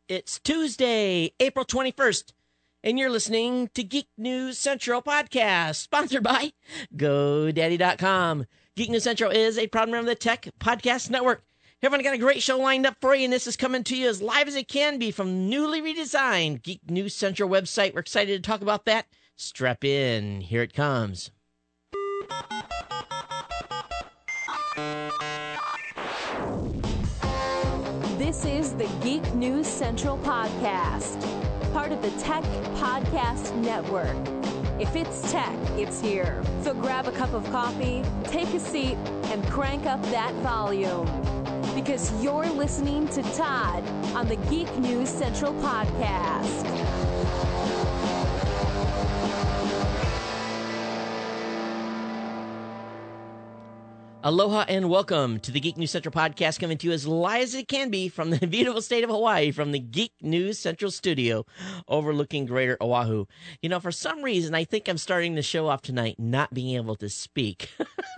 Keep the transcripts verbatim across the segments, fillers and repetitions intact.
It's Tuesday, April twenty-first, and you're listening to Geek News Central Podcast, sponsored by GoDaddy dot com. Geek News Central is a proud member of the Tech Podcast Network. Everyone got a great show lined up for you, and this is coming to you as live as it can be from the newly redesigned Geek News Central website. We're excited to talk about that. Strap in. Here it comes. This is the Geek News Central Podcast, part of the Tech Podcast Network. If it's tech, it's here. So grab a cup of coffee, take a seat, and crank up that volume. Because you're listening to Todd on the Geek News Central Podcast. Aloha and welcome to the Geek News Central Podcast, coming to you as live as it can be from the beautiful state of Hawaii, from the Geek News Central studio overlooking Greater Oahu. You know, for some reason, I think I'm starting the show off tonight not being able to speak.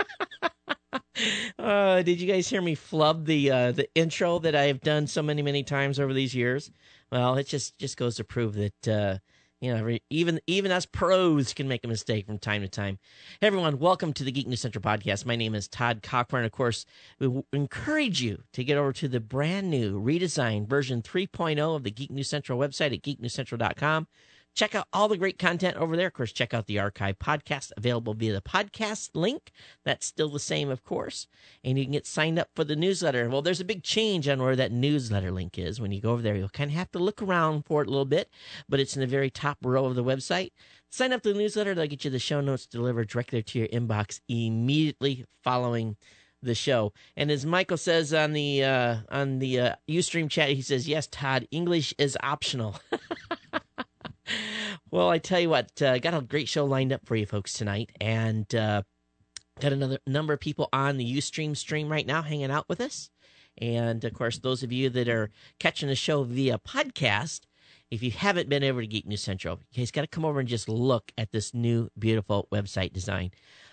uh, did you guys hear me flub the uh, the intro that I have done so many, many times over these years? Well, it just, just goes to prove that... Uh, You know, even even us pros can make a mistake from time to time. Hey, everyone, welcome to the Geek News Central Podcast. My name is Todd Cockburn. Of course, we encourage you to get over to the brand new redesigned version three point oh of the Geek News Central website at geek news central dot com. Check out all the great content over there. Of course, check out the archive podcast available via the podcast link. That's still the same, of course. And you can get signed up for the newsletter. Well, there's a big change on where that newsletter link is. When you go over there, you'll kind of have to look around for it a little bit, but it's in the very top row of the website. Sign up to the newsletter. They'll get you the show notes delivered directly to your inbox immediately following the show. And as Michael says on the uh, on the uh, Ustream chat, he says, yes, Todd, English is optional. Well, I tell you what, uh, got a great show lined up for you folks tonight, and uh, got another number of people on the Ustream stream right now hanging out with us. And, of course, those of you that are catching the show via podcast, if you haven't been over to Geek News Central, you guys got to come over and just look at this new, beautiful website design.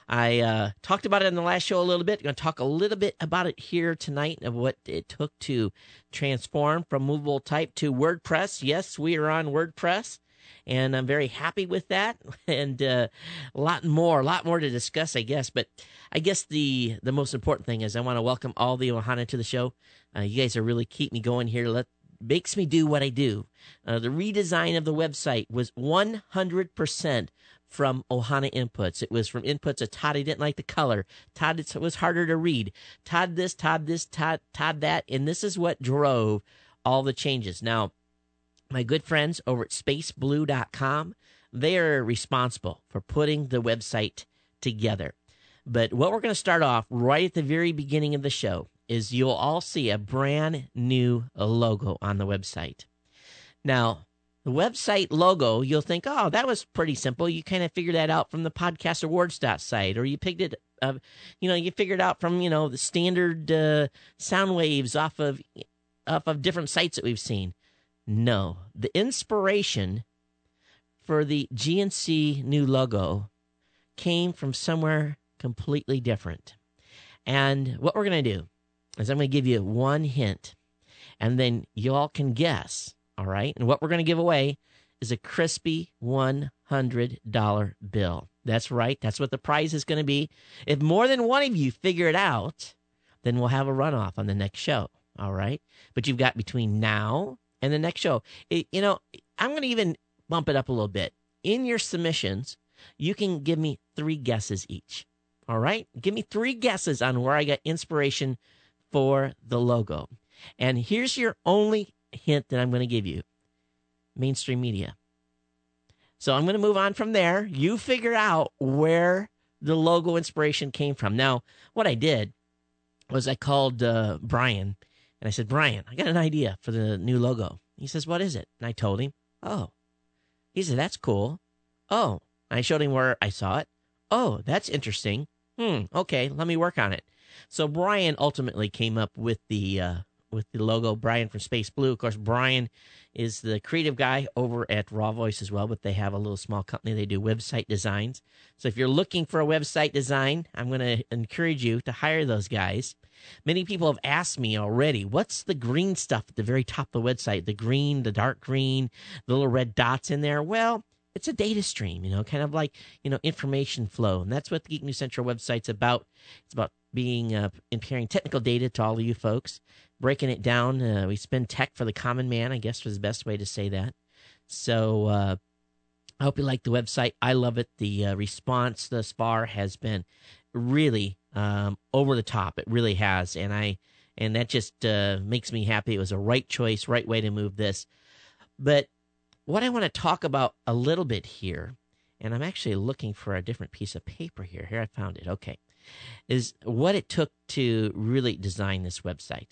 I uh, talked about it in the last show a little bit. I'm going to talk a little bit about it here tonight, of what it took to transform from movable type to WordPress. Yes, we are on WordPress. And I'm very happy with that, and uh, a lot more, a lot more to discuss, I guess. But I guess the the most important thing is I want to welcome all the Ohana to the show. Uh, you guys are really keep me going here. Let makes me do what I do. Uh, the redesign of the website was one hundred percent from Ohana inputs. It was from inputs of Todd, I didn't like the color. Todd, it was harder to read. Todd this, Todd this, Todd, Todd that. And this is what drove all the changes. Now, my good friends over at space blue dot com, they are responsible for putting the website together. But what we're going to start off right at the very beginning of the show is you'll all see a brand new logo on the website. Now, the website logo, you'll think, oh, that was pretty simple. You kind of figured that out from the podcast awards dot site, or you picked it, uh, you know, you figured out from, you know, the standard uh, sound waves off of off of different sites that we've seen. No, the inspiration for the G N C new logo came from somewhere completely different. And what we're going to do is I'm going to give you one hint, and then you all can guess, all right? And what we're going to give away is a crispy one hundred dollar bill. That's right. That's what the prize is going to be. If more than one of you figure it out, then we'll have a runoff on the next show, all right? But you've got between now and the next show. It, you know, I'm going to even bump it up a little bit. In your submissions, you can give me three guesses each. All right? Give me three guesses on where I got inspiration for the logo. And here's your only hint that I'm going to give you. Mainstream media. So I'm going to move on from there. You figure out where the logo inspiration came from. Now, what I did was I called uh, Brian. And I said, Brian, I got an idea for the new logo. He says, what is it? And I told him, oh. He said, that's cool. Oh. I showed him where I saw it. Oh, that's interesting. Hmm, okay, let me work on it. So Brian ultimately came up with the uh, with the logo Brian from Space Blue. Of course, Brian is the creative guy over at Raw Voice as well, but they have a little small company. They do website designs. So if you're looking for a website design, I'm going to encourage you to hire those guys. Many people have asked me already, what's the green stuff at the very top of the website? The green, the dark green, the little red dots in there. Well, it's a data stream, you know, kind of like, you know, information flow. And that's what the Geek News Central website's about. It's about being, uh, comparing technical data to all of you folks, breaking it down. Uh, we spend tech for the common man, I guess was the best way to say that. So uh, I hope you like the website. I love it. The uh, response thus far has been really um, over the top. It really has. And I, and that just uh, makes me happy. It was a right choice, right way to move this. But what I want to talk about a little bit here, and I'm actually looking for a different piece of paper here. Here, I found it. Okay. Is what it took to really design this website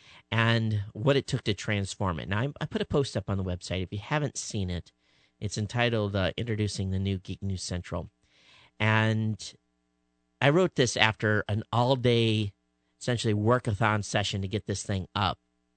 and what it took to transform it. Now, I, I put a post up on the website. If you haven't seen it, it's entitled uh, Introducing the New Geek News Central. And I wrote this after an all-day, essentially, workathon session to get this thing up.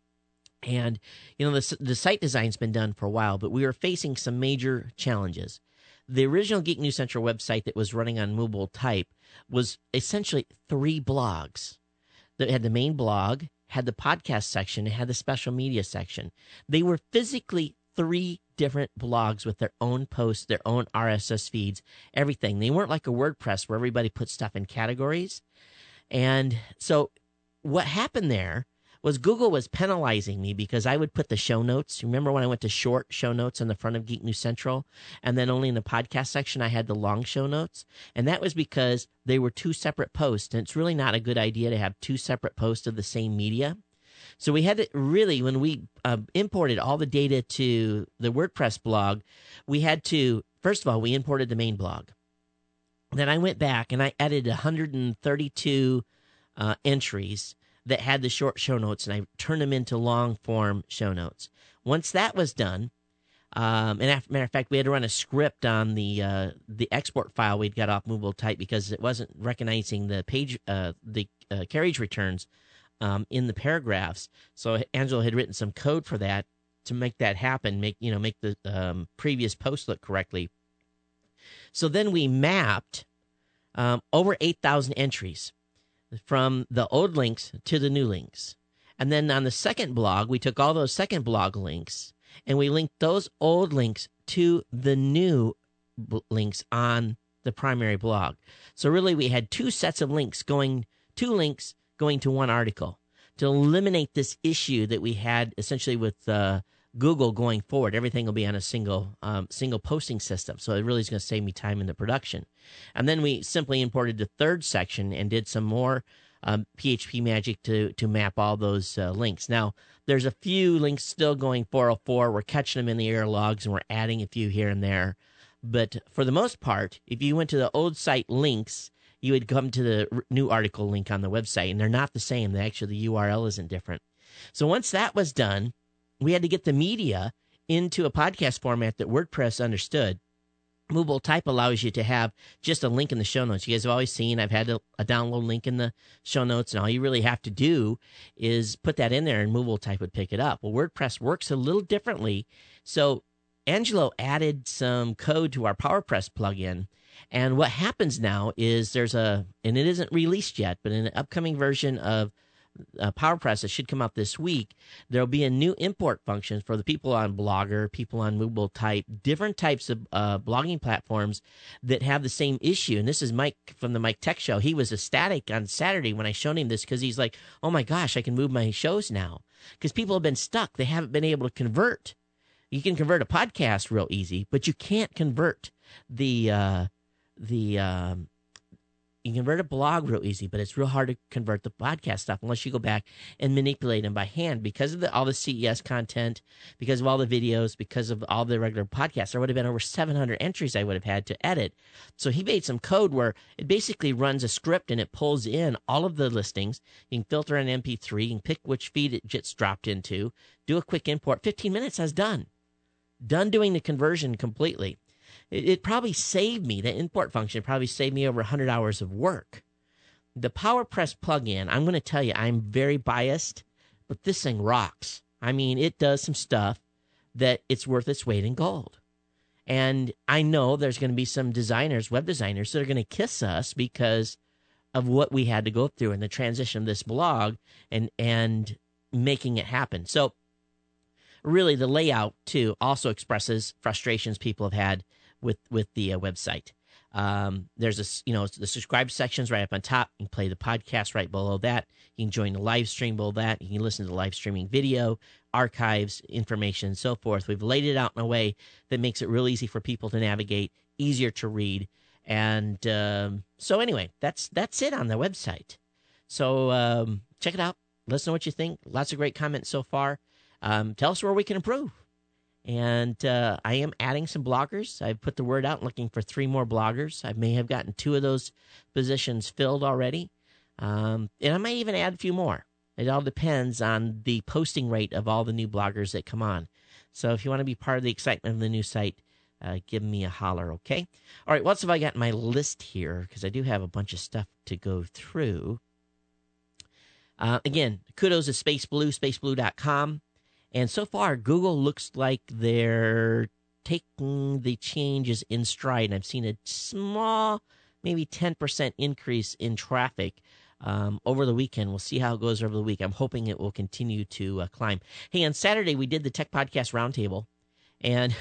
And, you know, the, the site design's been done for a while, but we were facing some major challenges. The original Geek News Central website that was running on Movable Type was essentially three blogs. That had the main blog, had the podcast section, and had the special media section. They were physically three different blogs with their own posts, their own R S S feeds, everything. They weren't like a WordPress where everybody put stuff in categories. And so what happened there was Google was penalizing me because I would put the show notes. Remember when I went to short show notes on the front of Geek News Central? And then only in the podcast section I had the long show notes? And that was because they were two separate posts. And it's really not a good idea to have two separate posts of the same media. So we had to really, when we uh, imported all the data to the WordPress blog, we had to, first of all, we imported the main blog. Then I went back and I added one hundred thirty-two uh, entries that had the short show notes, and I turned them into long-form show notes. Once that was done, um, and as a matter of fact, we had to run a script on the uh, the export file we'd got off Movable Type because it wasn't recognizing the page, uh, the uh, carriage returns um, in the paragraphs. So Angelo had written some code for that to make that happen, make you know make the um, previous post look correctly. So then we mapped um, over eight thousand entries from the old links to the new links. And then on the second blog, we took all those second blog links and we linked those old links to the new b- links on the primary blog. So really we had two sets of links going, two links going to one article to eliminate this issue that we had essentially with uh, Google going forward. Everything will be on a single um, single posting system. So it really is going to save me time in the production. And then we simply imported the third section and did some more um, P H P magic to to map all those uh, links. Now, there's a few links still going four oh four. We're catching them in the error logs and we're adding a few here and there. But for the most part, if you went to the old site links, you would come to the new article link on the website, and they're not the same. They actually, the U R L isn't different. So once that was done, we had to get the media into a podcast format that WordPress understood. Movable Type allows you to have just a link in the show notes. You guys have always seen I've had a, a download link in the show notes, and all you really have to do is put that in there, and Movable Type would pick it up. Well, WordPress works a little differently. So Angelo added some code to our PowerPress plugin, and what happens now is there's a, and it isn't released yet, but in an upcoming version of Uh, PowerPress that should come out this week, there'll be a new import function for the people on Blogger, people on Movable Type, different types of uh, blogging platforms that have the same issue. And this is Mike from the Mike Tech Show. He was ecstatic on Saturday when I showed him this because he's like, oh my gosh, I can move my shows now. Because people have been stuck. They haven't been able to convert. You can convert a podcast real easy, but you can't convert the, uh, the, um, You can convert a blog real easy, but it's real hard to convert the podcast stuff unless you go back and manipulate them by hand because of the, all the C E S content, because of all the videos, because of all the regular podcasts. There would have been over seven hundred entries I would have had to edit. So he made some code where it basically runs a script and it pulls in all of the listings. You can filter an M P three. You can pick which feed it gets dropped into, do a quick import. fifteen minutes, I was done. Done doing the conversion completely. It, it probably saved me, the import function probably saved me over one hundred hours of work. The PowerPress plugin, I'm going to tell you, I'm very biased but this thing rocks. I mean, it does some stuff that it's worth its weight in gold. And I know there's going to be some designers, web designers, that are going to kiss us because of what we had to go through in the transition of this blog and and making it happen. So really the layout, too, also expresses frustrations people have had with, with the uh, website. Um, there's a, you know, the subscribe section's right up on top. You can play the podcast right below that. You can join the live stream below that. You can listen to the live streaming video, archives, information, and so forth. We've laid it out in a way that makes it real easy for people to navigate, easier to read. And um, so anyway, that's that's it on the website. So um, check it out. Let us know what you think. Lots of great comments so far. Um, tell us where we can improve. And uh, I am adding some bloggers. I've put the word out looking for three more bloggers. I may have gotten two of those positions filled already. Um, and I might even add a few more. It all depends on the posting rate of all the new bloggers that come on. So if you want to be part of the excitement of the new site, uh, give me a holler, okay? All right, what else have I got in my list here? Because I do have a bunch of stuff to go through. Uh, again, kudos to Space Blue, space blue dot com. And so far, Google looks like they're taking the changes in stride. And I've seen a small, maybe ten percent increase in traffic um, over the weekend. We'll see how it goes over the week. I'm hoping it will continue to uh, climb. Hey, on Saturday, we did the Tech Podcast Roundtable, and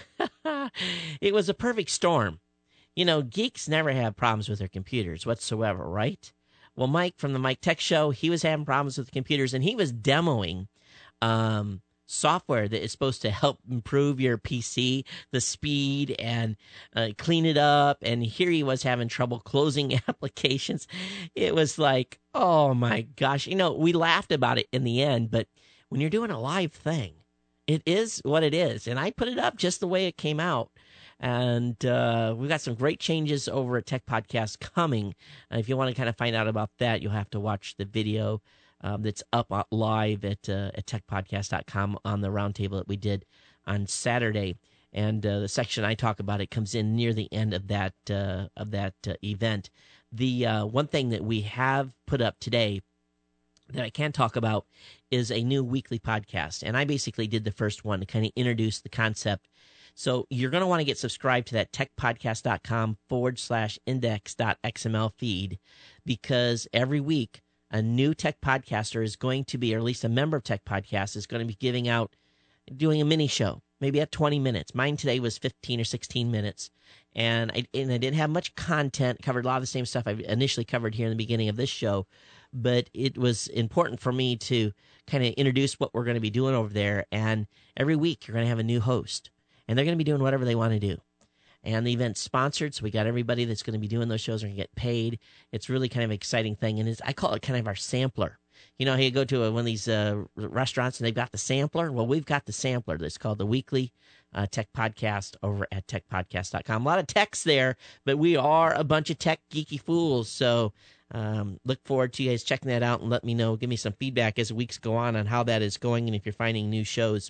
it was a perfect storm. You know, geeks never have problems with their computers whatsoever, right? Well, Mike from the Mike Tech Show, he was having problems with the computers, and he was demoing um, software that is supposed to help improve your P C, the speed, and uh, clean it up. And here he was having trouble closing applications. It was like, oh my gosh. You know, we laughed about it in the end, but when you're doing a live thing, it is what it is. And I put it up just the way it came out. And uh, we've got some great changes over at Tech Podcast coming. And if you want to kind of find out about that, you'll have to watch the video Um, that's up live at uh, at tech podcast dot com on the roundtable that we did on Saturday, and uh, the section I talk about it comes in near the end of that uh, of that uh, event. The uh, one thing that we have put up today that I can talk about is a new weekly podcast, and I basically did the first one to kind of introduce the concept. So you're going to want to get subscribed to that tech podcast dot com forward slash index dot x m l feed, because every week a new tech podcaster is going to be, or at least a member of Tech Podcast, is going to be giving out, doing a mini show, maybe at twenty minutes. Mine today was fifteen or sixteen minutes, and I, and I didn't have much content, covered a lot of the same stuff I initially covered here in the beginning of this show, but it was important for me to kind of introduce what we're going to be doing over there, and every week you're going to have a new host, and they're going to be doing whatever they want to do. And the event's sponsored, so we got everybody that's going to be doing those shows are going to get paid. It's really kind of an exciting thing, and it's, I call it kind of our sampler. You know, you go to a, one of these uh, restaurants, and they've got the sampler. Well, we've got the sampler that's called the Weekly uh, Tech Podcast over at tech podcast dot com. A lot of techs there, but we are a bunch of tech geeky fools, so um, look forward to you guys checking that out and let me know. Give me some feedback as the weeks go on on how that is going and if you're finding new shows.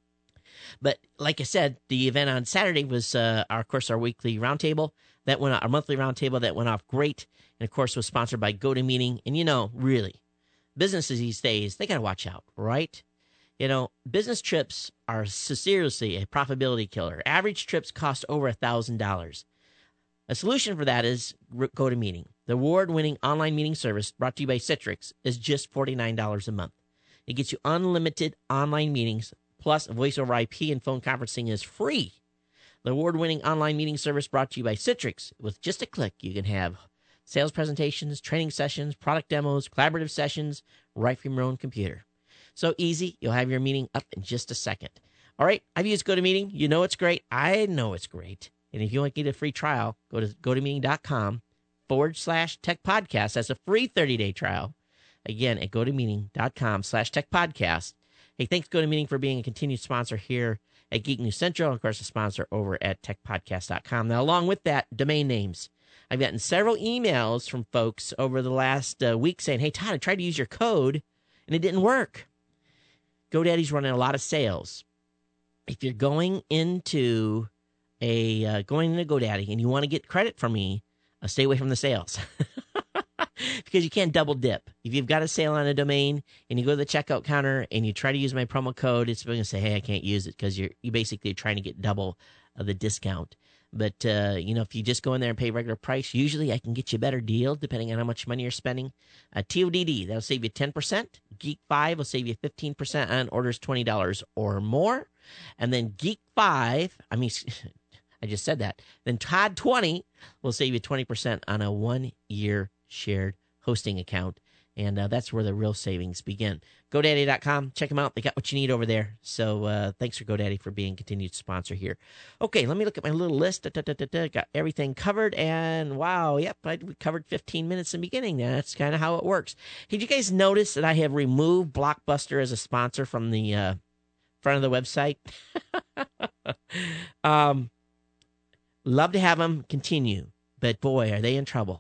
But like I said, the event on Saturday was, uh, our, of course, our weekly roundtable. That went, our monthly roundtable that went off great. And, of course, was sponsored by GoToMeeting. And, you know, really, businesses these days, they got to watch out, right? You know, business trips are seriously a profitability killer. Average trips cost over one thousand dollars. A solution for that is GoToMeeting. The award-winning online meeting service brought to you by Citrix is just forty-nine dollars a month. It gets you unlimited online meetings, plus voice over I P and phone conferencing is free. The award-winning online meeting service brought to you by Citrix. With just a click, you can have sales presentations, training sessions, product demos, collaborative sessions right from your own computer. So easy, you'll have your meeting up in just a second. All right, I've used GoToMeeting. You know it's great. I know it's great. And if you want to get a free trial, go to GoToMeeting dot com forward slash tech podcast. That's a free thirty-day trial. Again, at GoToMeeting dot com slash tech podcast. Hey, thanks, GoToMeeting, for being a continued sponsor here at Geek News Central, and, of course, a sponsor over at tech podcast dot com. Now, along with that, domain names. I've gotten several emails from folks over the last uh, week saying, hey, Todd, I tried to use your code, and it didn't work. GoDaddy's running a lot of sales. If you're going into a uh, going into GoDaddy and you want to get credit from me, uh, stay away from the sales. because you can't double dip. If you've got a sale on a domain and you go to the checkout counter and you try to use my promo code, it's going to say, hey, I can't use it because you're you basically trying to get double of the discount. But, uh, you know, if you just go in there and pay regular price, usually I can get you a better deal depending on how much money you're spending. Uh, T O D D, that'll save you ten percent. Geek five will save you fifteen percent on orders twenty dollars or more. And then Geek five, I mean, I just said that. Then Todd twenty will save you twenty percent on a one-year shared hosting account. And uh, that's where the real savings begin. GoDaddy dot com. Check them out. They got what you need over there. So uh, thanks for GoDaddy for being a continued sponsor here. Okay, let me look at my little list. Da, da, da, da, da. Got everything covered. And wow, yep, I, we covered fifteen minutes in the beginning. That's kind of how it works. Did you guys notice that I have removed Blockbuster as a sponsor from the uh, front of the website? um, love to have them continue. But boy, are they in trouble.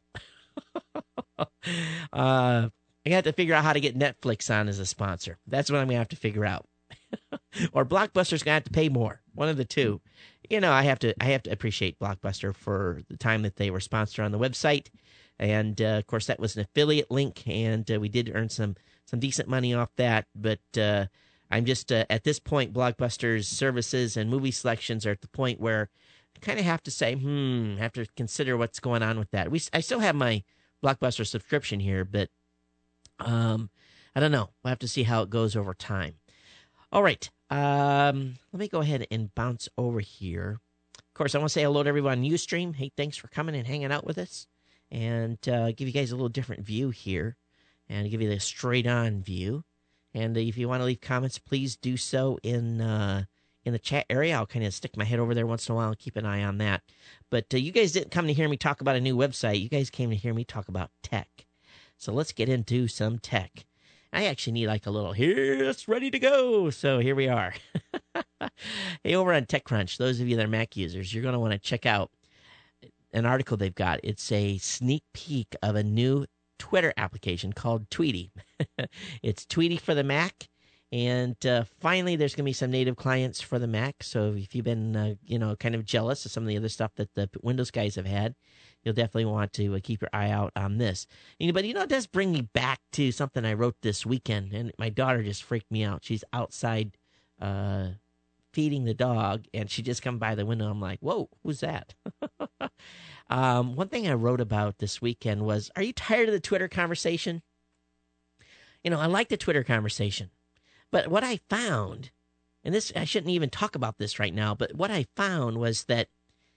uh I got to figure out how to get Netflix on as a sponsor. That's what I'm going to have to figure out. Or Blockbuster's going to have to pay more. One of the two. You know, I have to I have to appreciate Blockbuster for the time that they were sponsored on the website. And, uh, of course, that was an affiliate link, and uh, we did earn some some decent money off that. But uh, I'm just, uh, at this point, Blockbuster's services and movie selections are at the point where I kind of have to say, hmm, I have to consider what's going on with that. We I still have my Blockbuster subscription here, but Um, I don't know. We'll have to see how it goes over time. All right. Um, let me go ahead and bounce over here. Of course, I want to say hello to everyone on Ustream. Hey, thanks for coming and hanging out with us. And uh, give you guys a little different view here. And give you the straight-on view. And uh, if you want to leave comments, please do so in uh, in the chat area. I'll kind of stick my head over there once in a while and keep an eye on that. But uh, you guys didn't come to hear me talk about a new website. You guys came to hear me talk about tech. So let's get into some tech. I actually need like a little, here, it's ready to go. So here we are. Hey, over on TechCrunch, those of you that are Mac users, you're going to want to check out an article they've got. It's a sneak peek of a new Twitter application called Tweety. It's Tweety for the Mac. And uh, finally, there's going to be some native clients for the Mac. So if you've been, uh, you know, kind of jealous of some of the other stuff that the Windows guys have had, you'll definitely want to uh, keep your eye out on this. But, you know, it does bring me back to something I wrote this weekend. And my daughter just freaked me out. She's outside uh, feeding the dog, and she just come by the window. I'm like, whoa, who's that? um, one thing I wrote about this weekend was, are you tired of the Twitter conversation? You know, I like the Twitter conversation. But what I found, and this I shouldn't even talk about this right now, but what I found was that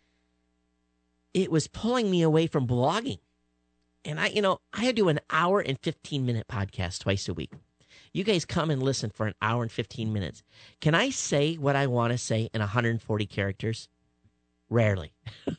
it was pulling me away from blogging. And I, you know, I do an hour and fifteen minute podcast twice a week. You guys come and listen for an hour and fifteen minutes. Can I say what I want to say in one hundred forty characters? Rarely.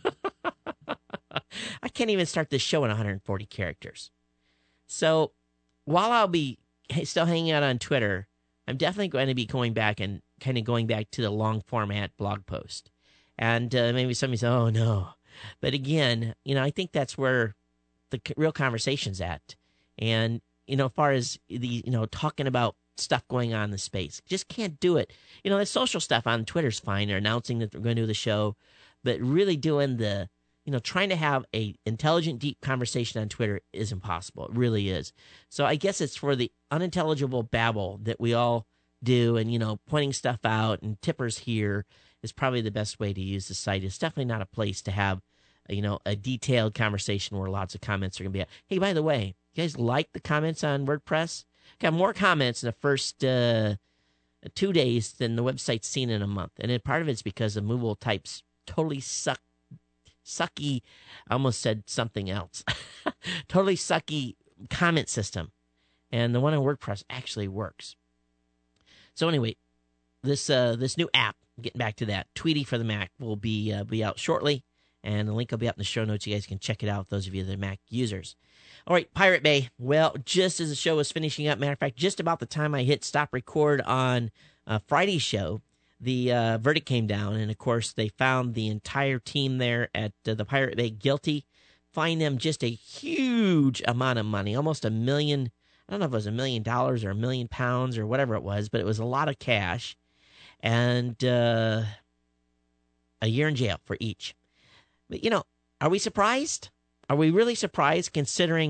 I can't even start this show in one hundred forty characters. So while I'll be still hanging out on Twitter, I'm definitely going to be going back and kind of going back to the long format blog post. And uh, maybe somebody says, oh, no. But again, you know, I think that's where the real conversation's at. And, you know, as far as the, you know, talking about stuff going on in the space, just can't do it. You know, the social stuff on Twitter's fine. They're announcing that they're going to do the show. But really doing the, you know, trying to have a intelligent, deep conversation on Twitter is impossible. It really is. So I guess it's for the unintelligible babble that we all do, and, you know, pointing stuff out and tippers here is probably the best way to use the site. It's definitely not a place to have, you know, a detailed conversation where lots of comments are going to be at. Hey, by the way, you guys like the comments on WordPress? Got more comments in the first uh, two days than the website's seen in a month. And then part of it's because the movable types totally suck. Sucky, I almost said something else. Totally sucky comment system. And the one on WordPress actually works. So anyway, this uh, this new app, getting back to that, Tweety for the Mac, will be uh, be out shortly. And the link will be up in the show notes. You guys can check it out, those of you that are Mac users. All right, Pirate Bay. Well, just as the show was finishing up, matter of fact, just about the time I hit stop record on uh, Friday's show, the uh, verdict came down, and of course, they found the entire team there at uh, the Pirate Bay guilty, fined them just a huge amount of money, almost a million. I don't know if it was a million dollars or a million pounds or whatever it was, but it was a lot of cash, and uh, a year in jail for each. But, you know, are we surprised? Are we really surprised considering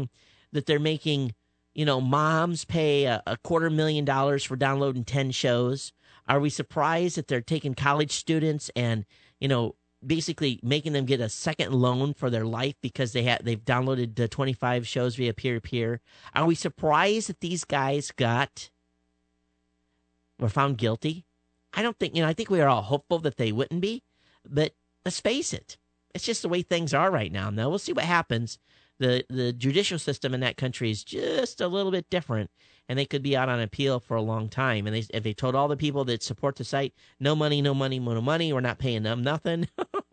that they're making, you know, moms pay a, a quarter million dollars for downloading ten shows? Are we surprised that they're taking college students and, you know, basically making them get a second loan for their life because they had they've downloaded uh, twenty-five shows via peer-to-peer? Are we surprised that these guys got were found guilty? I don't think, you know, I think we are all hopeful that they wouldn't be, but let's face it, it's just the way things are right now. Now, we'll see what happens. The the judicial system in that country is just a little bit different, and they could be out on appeal for a long time. And they, if they told all the people that support the site, no money, no money, no money, we're not paying them nothing.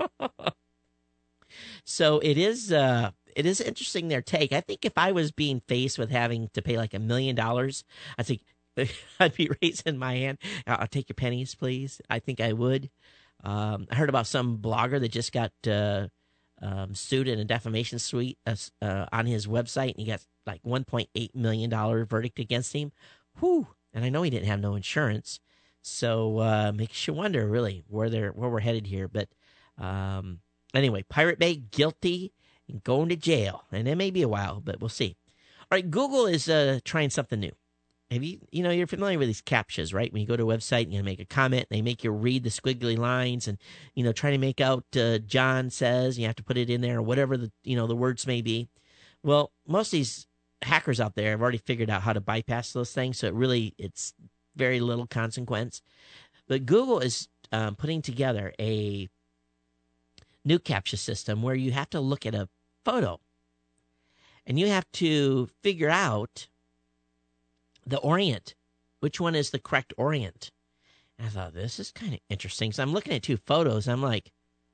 So it is uh, it is interesting, their take. I think if I was being faced with having to pay like a million dollars, I think I'd be raising my hand. I'll take your pennies, please. I think I would. Um, I heard about some blogger that just got uh, um, sued in a defamation suit uh, uh, on his website, and he got like one point eight million dollars verdict against him. Whew. And I know he didn't have no insurance. So uh, makes you wonder, really, where they're where we're headed here. But um, anyway, Pirate Bay guilty and going to jail. And it may be a while, but we'll see. All right, Google is uh, trying something new. Have you, you know, you're familiar with these captchas, right? When you go to a website and you make a comment, they make you read the squiggly lines and, you know, trying to make out uh, John says, you have to put it in there or whatever the, you know, the words may be. Well, most of these hackers out there have already figured out how to bypass those things. So it really, it's very little consequence. But Google is um, putting together a new captcha system where you have to look at a photo and you have to figure out the orient, which one is the correct orient. And I thought, this is kind of interesting. So I'm looking at two photos. I'm like,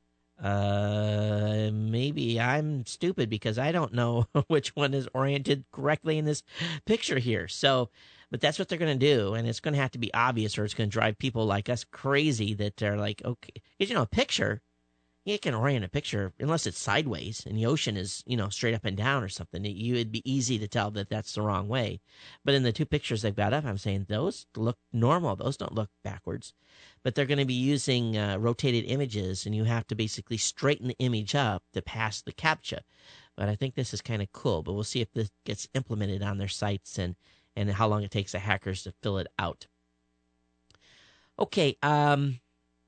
uh, maybe I'm stupid because I don't know which one is oriented correctly in this picture here. So, but that's what they're going to do. And it's going to have to be obvious or it's going to drive people like us crazy that they're like, okay, because, you know, a picture, you can orient a picture unless it's sideways and the ocean is, you know, straight up and down or something. It, you, it'd be easy to tell that that's the wrong way. But in the two pictures they've got up, I'm saying those look normal. Those don't look backwards. But they're going to be using uh, rotated images, and you have to basically straighten the image up to pass the CAPTCHA. But I think this is kind of cool. But we'll see if this gets implemented on their sites and, and how long it takes the hackers to fill it out. Okay, um...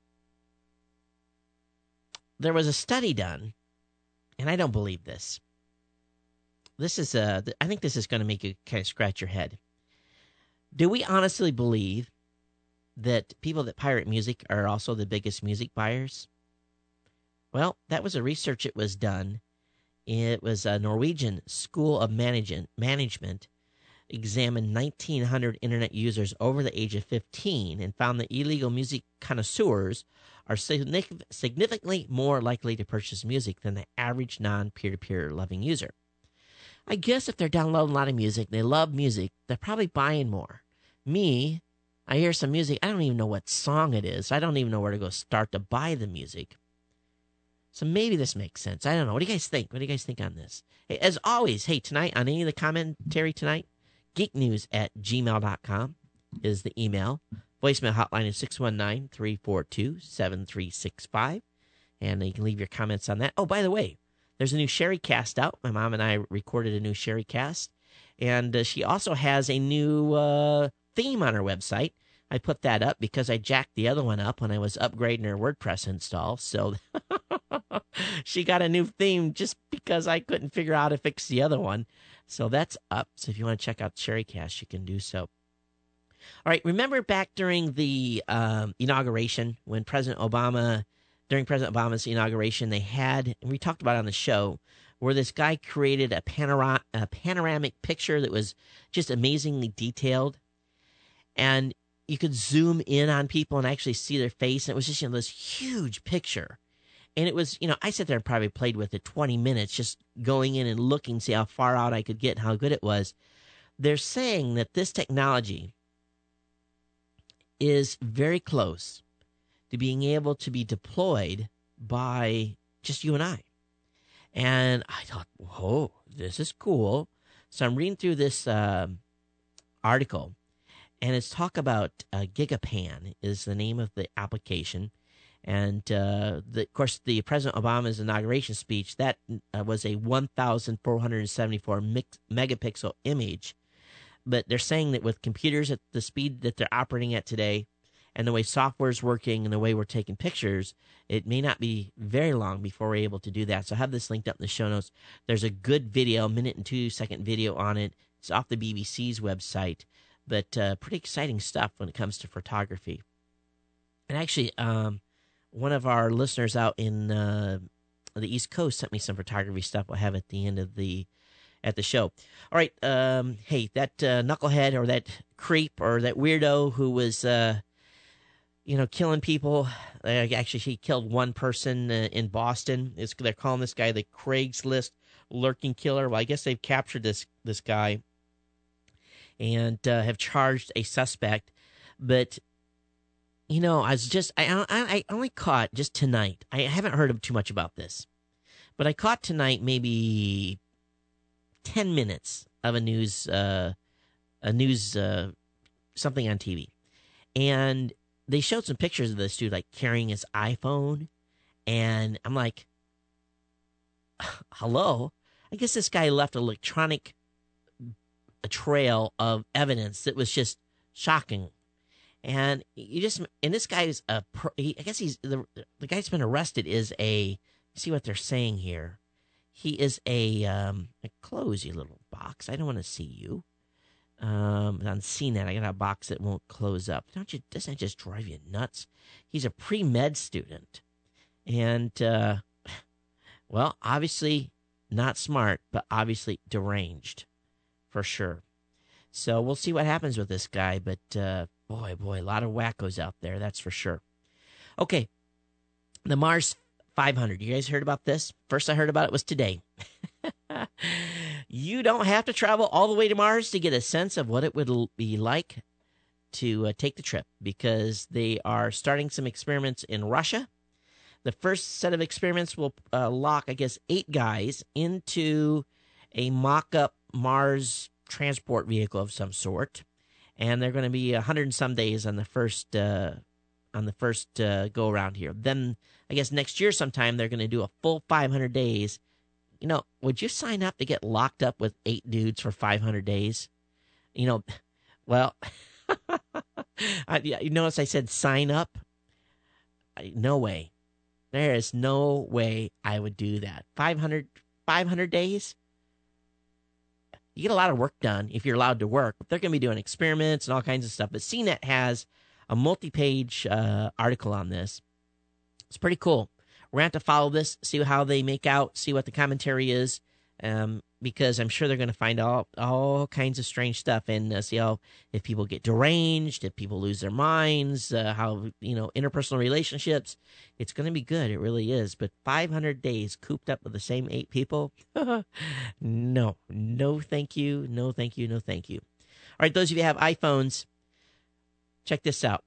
there was a study done, and I don't believe this. This is a, I think this is going to make you kind of scratch your head. Do we honestly believe that people that pirate music are also the biggest music buyers? Well, that was a research that was done. It was a Norwegian School of Management, management examined nineteen hundred internet users over the age of fifteen and found that illegal music connoisseurs are significantly more likely to purchase music than the average non-peer-to-peer loving user. I guess if they're downloading a lot of music, they love music, they're probably buying more. Me, I hear some music, I don't even know what song it is. I don't even know where to go start to buy the music. So maybe this makes sense. I don't know. What do you guys think? What do you guys think on this? Hey, as always, hey, tonight, on any of the commentary tonight, geeknews at gmail dot com is the email. Voicemail hotline is six one nine, three four two, seven three six five. And you can leave your comments on that. Oh, by the way, there's a new Sherry Cast out. My mom and I recorded a new Sherry Cast. And uh, she also has a new uh, theme on her website. I put that up because I jacked the other one up when I was upgrading her WordPress install. So she got a new theme just because I couldn't figure out how to fix the other one. So that's up. So if you want to check out Sherry Cast, you can do so. All right, remember back during the um, inauguration when President Obama, during President Obama's inauguration, they had, and we talked about it on the show, where this guy created a, panora- a panoramic picture that was just amazingly detailed. And you could zoom in on people and actually see their face. And it was just, you know, this huge picture. And it was, you know, I sat there and probably played with it twenty minutes, just going in and looking, see how far out I could get and how good it was. They're saying that this technology is very close to being able to be deployed by just you and I. And I thought, whoa, this is cool. So I'm reading through this uh, article, and it's talk about uh, GigaPan is the name of the application. And, uh, the, of course, the President Obama's inauguration speech, that uh, was a one thousand four hundred seventy-four mix, megapixel image. But they're saying that with computers at the speed that they're operating at today and the way software is working and the way we're taking pictures, it may not be very long before we're able to do that. So I have this linked up in the show notes. There's a good video, minute and two second video on it. It's off the B B C's website, but uh, pretty exciting stuff when it comes to photography. And actually, um, one of our listeners out in uh, the East Coast sent me some photography stuff. I'll have at the end of the at the show. All right, um, hey, that uh, knucklehead or that creep or that weirdo who was, uh, you know, killing people. Uh, actually, he killed one person uh, in Boston. It's, they're calling this guy the Craigslist lurking killer. Well, I guess they've captured this this guy and uh, have charged a suspect. But you know, I was just, I, I, I only caught just tonight. I haven't heard too much about this, but I caught tonight maybe ten minutes of a news, uh, a news, uh, something on T V. And they showed some pictures of this dude, like, carrying his iPhone. And I'm like, hello? I guess this guy left an electronic a trail of evidence that was just shocking. And you just, and this guy's a, he, I guess he's, the the guy's been arrested is a, see what they're saying here. He is a, um, a close, you little box. I don't want to see you. Um, on C net, I got a box that won't close up. Don't you, doesn't that just drive you nuts? He's a pre-med student. And, uh, well, obviously not smart, but obviously deranged for sure. So we'll see what happens with this guy, but, uh, boy, boy, a lot of wackos out there, that's for sure. Okay, the Mars five hundred. You guys heard about this? First I heard about it was today. You don't have to travel all the way to Mars to get a sense of what it would be like to uh, take the trip, because they are starting some experiments in Russia. The first set of experiments will uh, lock, I guess, eight guys into a mock-up Mars transport vehicle of some sort. And they're going to be a hundred and some days on the first uh, on the first uh, go around here. Then I guess next year sometime they're going to do a full five hundred days. You know, would you sign up to get locked up with eight dudes for five hundred days? You know, well, I, you notice I said sign up. I, no way. There is no way I would do that. five hundred, five hundred days. You get a lot of work done if you're allowed to work. They're going to be doing experiments and all kinds of stuff. But C net has a multi-page uh, article on this. It's pretty cool. We're going to have to follow this, see how they make out, see what the commentary is, um, because I'm sure they're going to find all all kinds of strange stuff, and uh, see how if people get deranged, if people lose their minds, uh, how, you know, interpersonal relationships. It's going to be good. It really is. But five hundred days cooped up with the same eight people? No. No thank you. No thank you. No thank you. All right, those of you who have iPhones, check this out.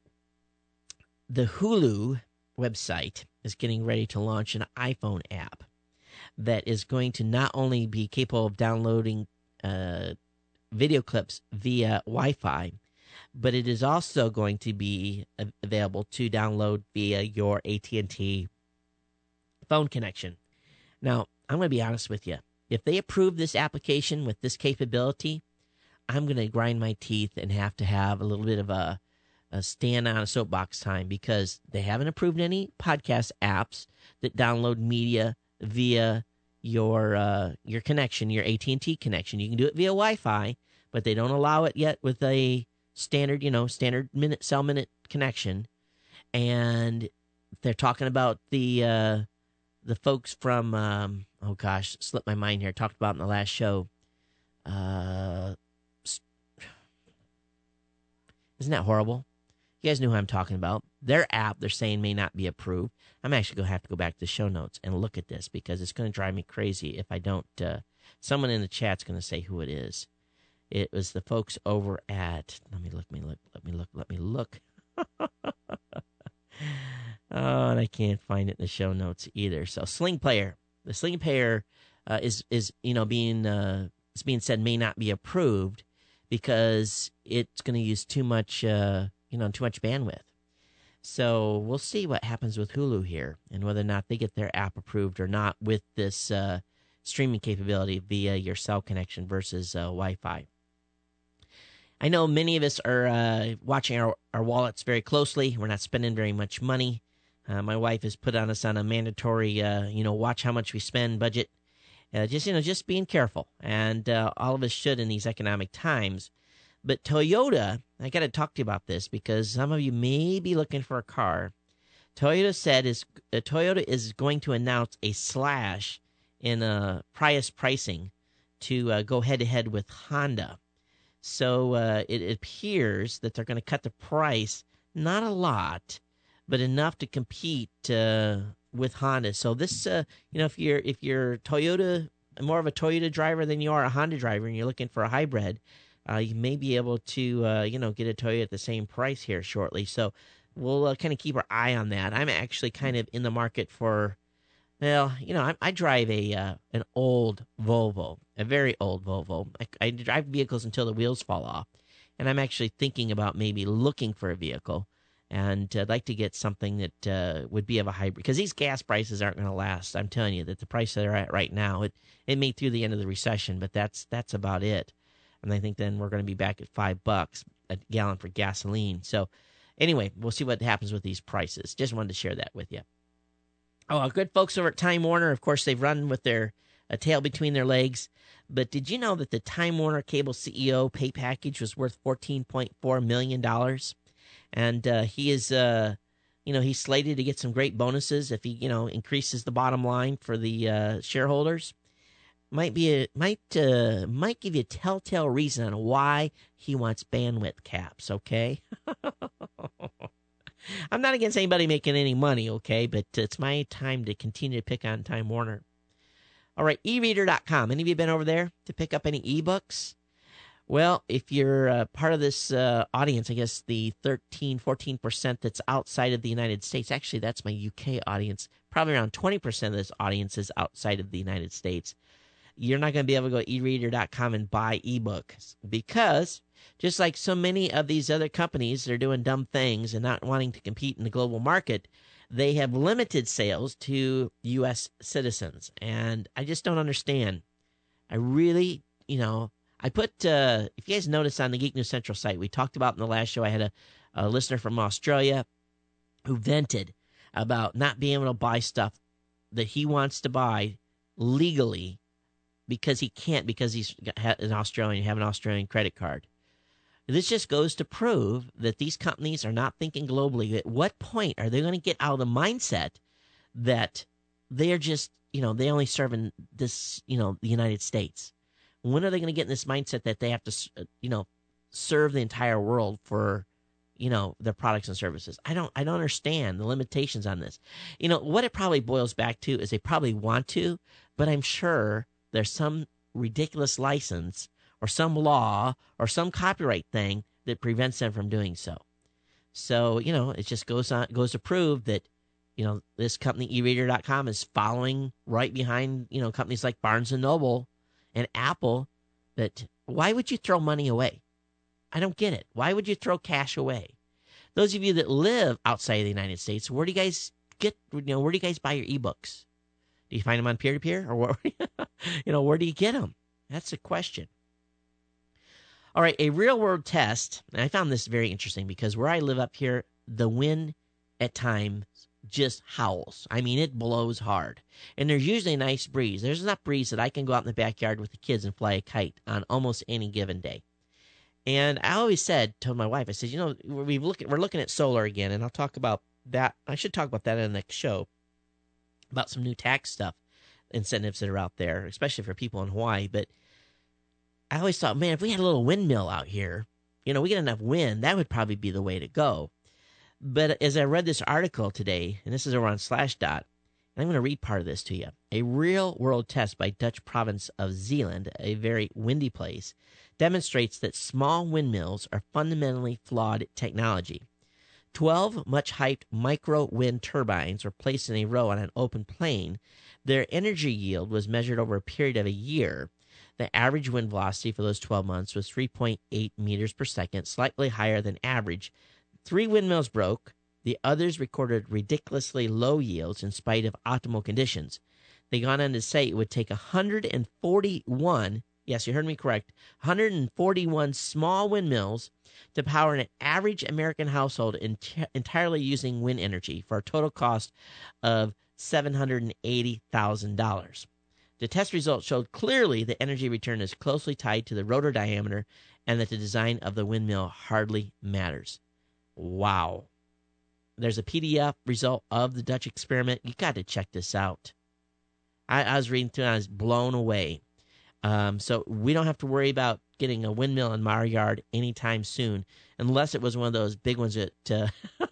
The Hulu website is getting ready to launch an iPhone app that is going to not only be capable of downloading uh, video clips via Wi-Fi, but it is also going to be available to download via your A T and T phone connection. Now, I'm going to be honest with you. If they approve this application with this capability, I'm going to grind my teeth and have to have a little bit of a Uh, stand on a soapbox time, because they haven't approved any podcast apps that download media via your uh, your connection, your A T and T connection. You can do it via Wi-Fi, but they don't allow it yet with a standard, you know, standard minute cell minute connection. And they're talking about the uh, the folks from um, oh gosh, slipped my mind here. Talked about in the last show. Uh, isn't that horrible? You guys know who I'm talking about. Their app, they're saying, may not be approved. I'm actually going to have to go back to the show notes and look at this, because it's going to drive me crazy if I don't. Uh, someone in the chat's going to say who it is. It was the folks over at, let me look, let me look, let me look, let me look. Oh, and I can't find it in the show notes either. So Sling Player. The Sling Player uh, is, is, you know, being, uh, it's being said may not be approved because it's going to use too much, uh, you know, too much bandwidth. So we'll see what happens with Hulu here and whether or not they get their app approved or not with this uh, streaming capability via your cell connection versus uh, Wi-Fi. I know many of us are uh, watching our, our wallets very closely. We're not spending very much money. Uh, my wife has put on us on a mandatory, uh, you know, watch how much we spend budget. Uh, just, you know, just being careful. And uh, all of us should in these economic times. But Toyota, I got to talk to you about this because some of you may be looking for a car. Toyota said is uh, Toyota is going to announce a slash in uh, Prius pricing to uh, go head-to-head with Honda. So uh, it, it appears that they're going to cut the price, not a lot, but enough to compete uh, with Honda. So this, uh, you know, if you're if you're Toyota, more of a Toyota driver than you are a Honda driver, and you're looking for a hybrid, uh, you may be able to, uh, you know, get a Toyota at the same price here shortly. So we'll uh, kind of keep our eye on that. I'm actually kind of in the market for, well, you know, I, I drive a uh, an old Volvo, a very old Volvo. I, I drive vehicles until the wheels fall off, and I'm actually thinking about maybe looking for a vehicle. And I'd like to get something that uh, would be of a hybrid, because these gas prices aren't going to last. I'm telling you that the price they're at right now, it, it may through the end of the recession, but that's that's about it. And I think then we're going to be back at five bucks a gallon for gasoline. So anyway, we'll see what happens with these prices. Just wanted to share that with you. Oh, our good folks over at Time Warner, of course, they've run with their a tail between their legs. But did you know that the Time Warner Cable C E O pay package was worth fourteen point four million dollars? And uh, he is, uh, you know, he's slated to get some great bonuses if he, you know, increases the bottom line for the uh, shareholders. Might be a might uh, might give you a telltale reason on why he wants bandwidth caps. Okay, I'm not against anybody making any money. Okay, but it's my time to continue to pick on Time Warner. All right, e reader dot com. Any of you been over there to pick up any ebooks? Well, if you're uh, part of this uh, audience, I guess the thirteen, fourteen percent that's outside of the United States, actually that's my U K audience, probably around twenty percent of this audience is outside of the United States. You're not going to be able to go to e reader dot com and buy ebooks because just like so many of these other companies that are doing dumb things and not wanting to compete in the global market, they have limited sales to U S citizens. And I just don't understand. I really, you know, I put, uh, if you guys notice on the Geek News Central site, we talked about in the last show, I had a, a listener from Australia who vented about not being able to buy stuff that he wants to buy legally because he can't because he's an Australian, you have an Australian credit card. This just goes to prove that these companies are not thinking globally. At what point are they going to get out of the mindset that they're just, you know, they only serve in this, you know, the United States? When are they going to get in this mindset that they have to, you know, serve the entire world for, you know, their products and services? I don't, I don't understand the limitations on this. You know, what it probably boils back to is they probably want to, but I'm sure there's some ridiculous license or some law or some copyright thing that prevents them from doing so. So, you know, it just goes on, goes to prove that, you know, this company e reader dot com is following right behind, you know, companies like Barnes and Noble and Apple. That why would you throw money away? I don't get it. Why would you throw cash away? Those of you that live outside of the United States, where do you guys get, you know, where do you guys buy your ebooks? Do you find them on peer-to-peer or where, you know, where do you get them? That's the question. All right, a real-world test, and I found this very interesting because where I live up here, the wind at times just howls. I mean, it blows hard. And there's usually a nice breeze. There's enough breeze that I can go out in the backyard with the kids and fly a kite on almost any given day. And I always said to my wife, I said, you know, we look at, we're looking at solar again, and I'll talk about that. I should talk about that in the next show, about some new tax stuff, incentives that are out there, especially for people in Hawaii. But I always thought, man, if we had a little windmill out here, you know, we get enough wind, that would probably be the way to go. But as I read this article today, and this is over on Slashdot, and I'm going to read part of this to you. A real-world test by Dutch province of Zeeland, a very windy place, demonstrates that small windmills are fundamentally flawed technology. Twelve much-hyped micro-wind turbines were placed in a row on an open plain. Their energy yield was measured over a period of a year. The average wind velocity for those twelve months was three point eight meters per second, slightly higher than average. Three windmills broke. The others recorded ridiculously low yields in spite of optimal conditions. They gone on to say it would take one hundred forty-one, yes, you heard me correct, one hundred forty-one small windmills to power an average American household ent- entirely using wind energy for a total cost of seven hundred eighty thousand dollars. The test results showed clearly the energy return is closely tied to the rotor diameter and that the design of the windmill hardly matters. Wow. There's a P D F result of the Dutch experiment. You got to check this out. I, I was reading through it and I was blown away. Um, so we don't have to worry about getting a windmill in our yard anytime soon, unless it was one of those big ones that uh,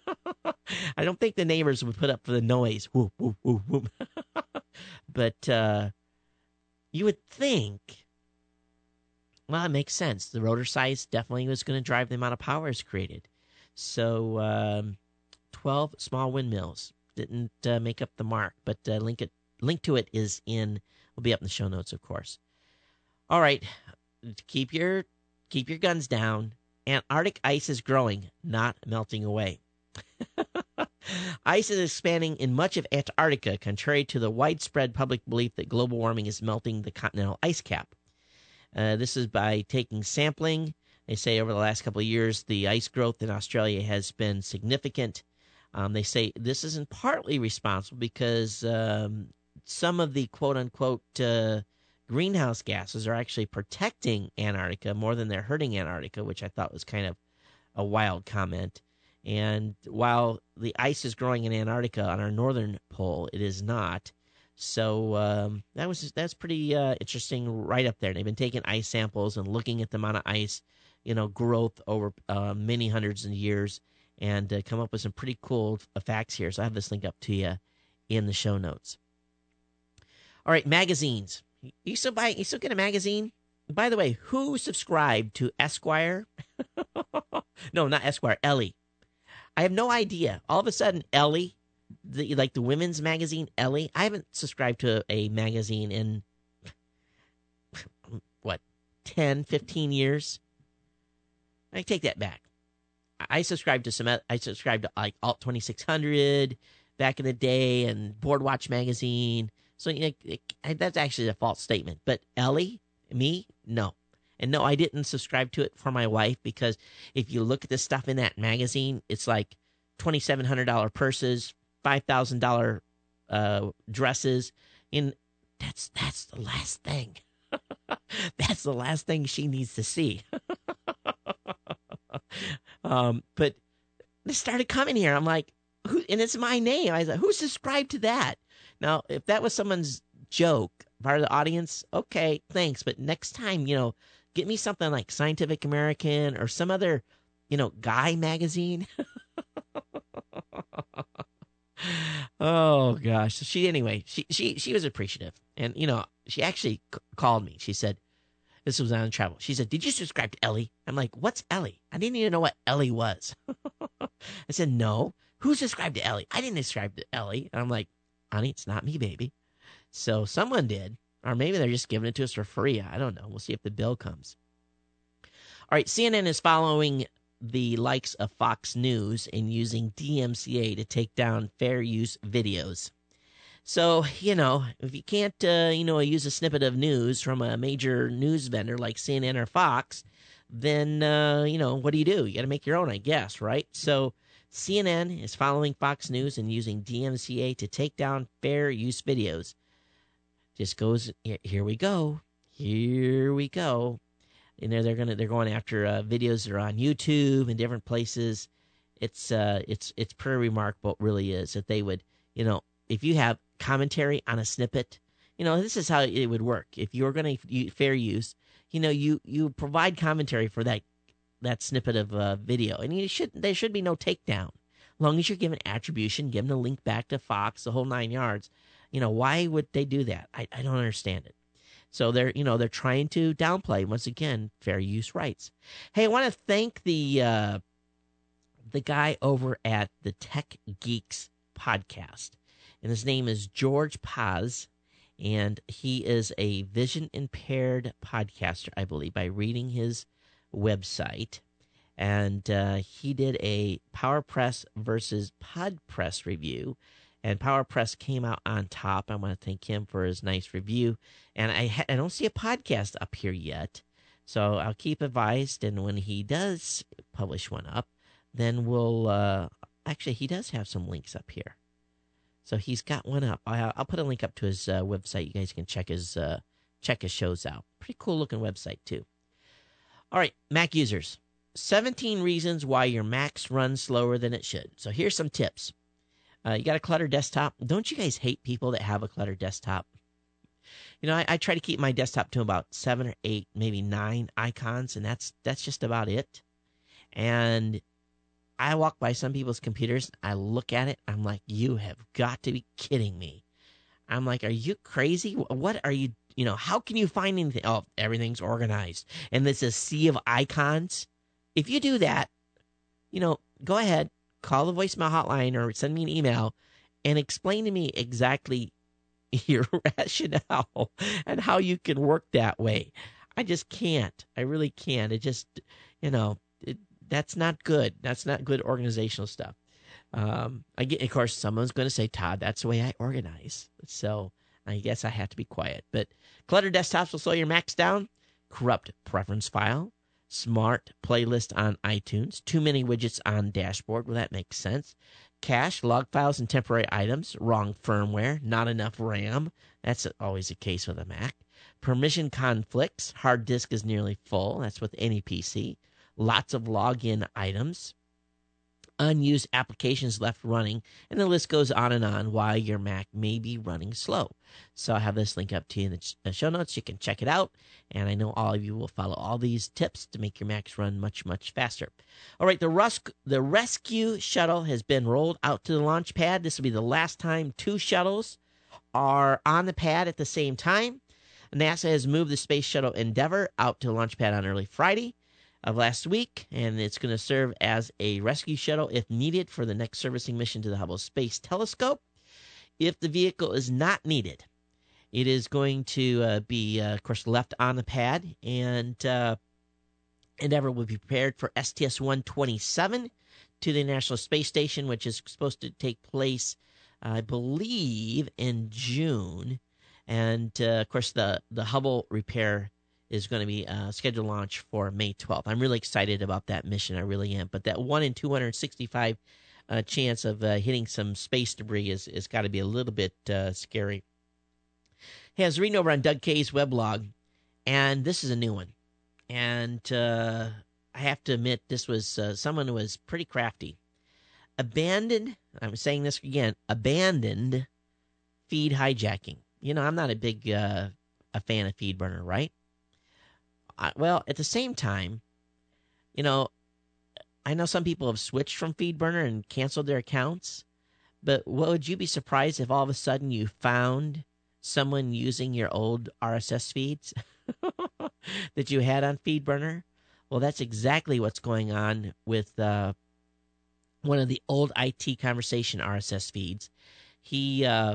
I don't think the neighbors would put up for the noise. Whoop, whoop, whoop, whoop. But uh, you would think, well, it makes sense. The rotor size definitely was going to drive the amount of power it's created. So um, twelve small windmills didn't uh, make up the mark, but uh, link it, link to it is in, will be up in the show notes, of course. All right, keep your keep your guns down. Antarctic ice is growing, not melting away. Ice is expanding in much of Antarctica, contrary to the widespread public belief that global warming is melting the continental ice cap. Uh, this is by taking sampling. They say over the last couple of years, the ice growth in Australia has been significant. Um, they say this isn't partly responsible because um, some of the quote-unquote uh, greenhouse gases are actually protecting Antarctica more than they're hurting Antarctica, which I thought was kind of a wild comment. And while the ice is growing in Antarctica on our northern pole, it is not. So um, that was that's pretty uh, interesting right up there. They've been taking ice samples and looking at the amount of ice, you know, growth over uh, many hundreds of years, and uh, come up with some pretty cool facts here. So I have this link up to you in the show notes. All right, magazines. You still buy? You still get a magazine? By the way, who subscribed to Esquire? No, not Esquire. Ellie. I have no idea. All of a sudden, Ellie, the, like the women's magazine, Ellie. I haven't subscribed to a magazine in what, ten, fifteen years. I take that back. I subscribed to some. I subscribed to like Alt twenty-six hundred back in the day and Boardwatch magazine. So you know, it, it, that's actually a false statement. But Ellie, me, no. And no, I didn't subscribe to it for my wife because if you look at the stuff in that magazine, it's like twenty-seven hundred dollars purses, five thousand dollars uh, dresses. And that's, that's the last thing. That's the last thing she needs to see. um, but they started coming here. I'm like, who? And it's my name. I was like, who subscribed to that? Now, if that was someone's joke, part of the audience, okay, thanks. But next time, you know, get me something like Scientific American or some other, you know, guy magazine. Oh gosh. So she, anyway, she, she, she was appreciative. And, you know, she actually c- called me. She said, this was on travel. She said, did you subscribe to Ellie? I'm like, what's Ellie? I didn't even know what Ellie was. I said, no. Who subscribed to Ellie? I didn't subscribe to Ellie. And I'm like, honey, it's not me, baby. So someone did. Or maybe they're just giving it to us for free. I don't know. We'll see if the bill comes. All right, C N N is following the likes of Fox News in using D M C A to take down fair use videos. So, you know, if you can't, uh, you know, use a snippet of news from a major news vendor like C N N or Fox, then, uh, you know, what do you do? You got to make your own, I guess, right? So C N N is following Fox News and using D M C A to take down fair use videos. Just goes, here we go, here we go. And they're, they're gonna they're going after uh, videos that are on YouTube and different places. It's uh it's it's pretty remarkable. It really is that they would, you know, if you have commentary on a snippet, you know, this is how it would work. If you're going to fair use, you know, you you provide commentary for that that snippet of uh, video, and you should there should be no takedown, as long as you're given attribution, give them a link back to Fox, the whole nine yards. You know, why would they do that? I, I don't understand it. So they're, you know, they're trying to downplay, once again, fair use rights. Hey, I want to thank the uh, the guy over at the Tech Geeks podcast, and his name is George Paz, and he is a vision impaired podcaster, I believe, by reading his website. and uh, he did a PowerPress versus PodPress review, and PowerPress came out on top. I want to thank him for his nice review, and I ha- I don't see a podcast up here yet, so I'll keep advised. And when he does publish one up, then we'll uh, actually he does have some links up here. So he's got one up. I'll, I'll put a link up to his uh, website. You guys can check his uh, check his shows out. Pretty cool looking website too. All right, Mac users, seventeen reasons why your Macs run slower than it should. So here's some tips. Uh, you got a cluttered desktop. Don't you guys hate people that have a cluttered desktop? You know, I, I try to keep my desktop to about seven or eight, maybe nine icons, and that's that's just about it. And I walk by some people's computers, I look at it, I'm like, you have got to be kidding me. I'm like, are you crazy? What are you, you know, how can you find anything? Oh, everything's organized. And this is a sea of icons. If you do that, you know, go ahead, call the voicemail hotline or send me an email and explain to me exactly your rationale and how you can work that way. I just can't. I really can't. It just, you know, it, that's not good. That's not good organizational stuff. Um, I get, of course, someone's going to say, Todd, that's the way I organize. So I guess I have to be quiet. But cluttered desktops will slow your Macs down. Corrupt preference file. Smart playlist on iTunes. Too many widgets on dashboard. Well, that makes sense. Cache, log files, and temporary items. Wrong firmware. Not enough RAM. That's always the case with a Mac. Permission conflicts. Hard disk is nearly full. That's with any P C. Lots of login items. Unused applications left running, and the list goes on and on why your Mac may be running slow. So I have this link up to you in the show notes. You can check it out, and I know all of you will follow all these tips to make your Macs run much, much faster. All right, the, Rus- the rescue shuttle has been rolled out to the launch pad. This will be the last time two shuttles are on the pad at the same time. NASA has moved the Space Shuttle Endeavour out to the launch pad on early Friday of last week, and it's going to serve as a rescue shuttle if needed for the next servicing mission to the Hubble Space Telescope. If the vehicle is not needed, it is going to uh, be, uh, of course, left on the pad, and uh, Endeavour will be prepared for S T S one twenty-seven to the International Space Station, which is supposed to take place, I believe, in June. And, uh, of course, the, the Hubble repair is going to be uh, scheduled launch for May twelfth. I'm really excited about that mission. I really am. But that one in two hundred sixty-five uh, chance of uh, hitting some space debris is, is got to be a little bit uh, scary. Hey, I was reading over on Doug Kaye's weblog, and this is a new one. And uh, I have to admit, this was uh, someone who was pretty crafty. Abandoned, I'm saying this again, abandoned feed hijacking. You know, I'm not a big uh, a fan of FeedBurner, right? I, well, at the same time, you know, I know some people have switched from FeedBurner and canceled their accounts, but would you be surprised if all of a sudden you found someone using your old R S S feeds that you had on FeedBurner? Well, that's exactly what's going on with uh, one of the old I T Conversation R S S feeds. He uh,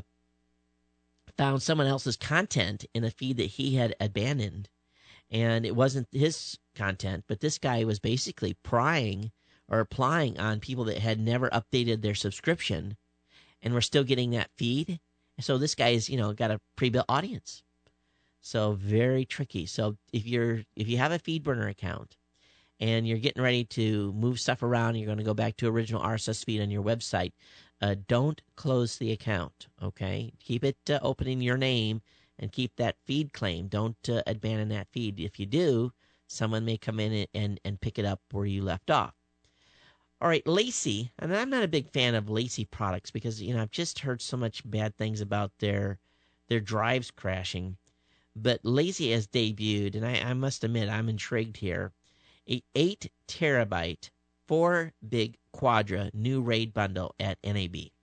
found someone else's content in a feed that he had abandoned. And it wasn't his content, but this guy was basically prying or applying on people that had never updated their subscription and were still getting that feed. So this guy's, you know, got a pre-built audience. So very tricky. So if you're if you have a FeedBurner account and you're getting ready to move stuff around, you're going to go back to original R S S feed on your website, uh, don't close the account, okay? Keep it uh, open in your name. And keep that feed claim. Don't uh, abandon that feed. If you do, someone may come in and, and, and pick it up where you left off. All right, LaCie, and I'm not a big fan of LaCie products because, you know, I've just heard so much bad things about their their drives crashing. But LaCie has debuted, and I, I must admit I'm intrigued here, a eight terabyte, four big Quadra new RAID bundle at N A B.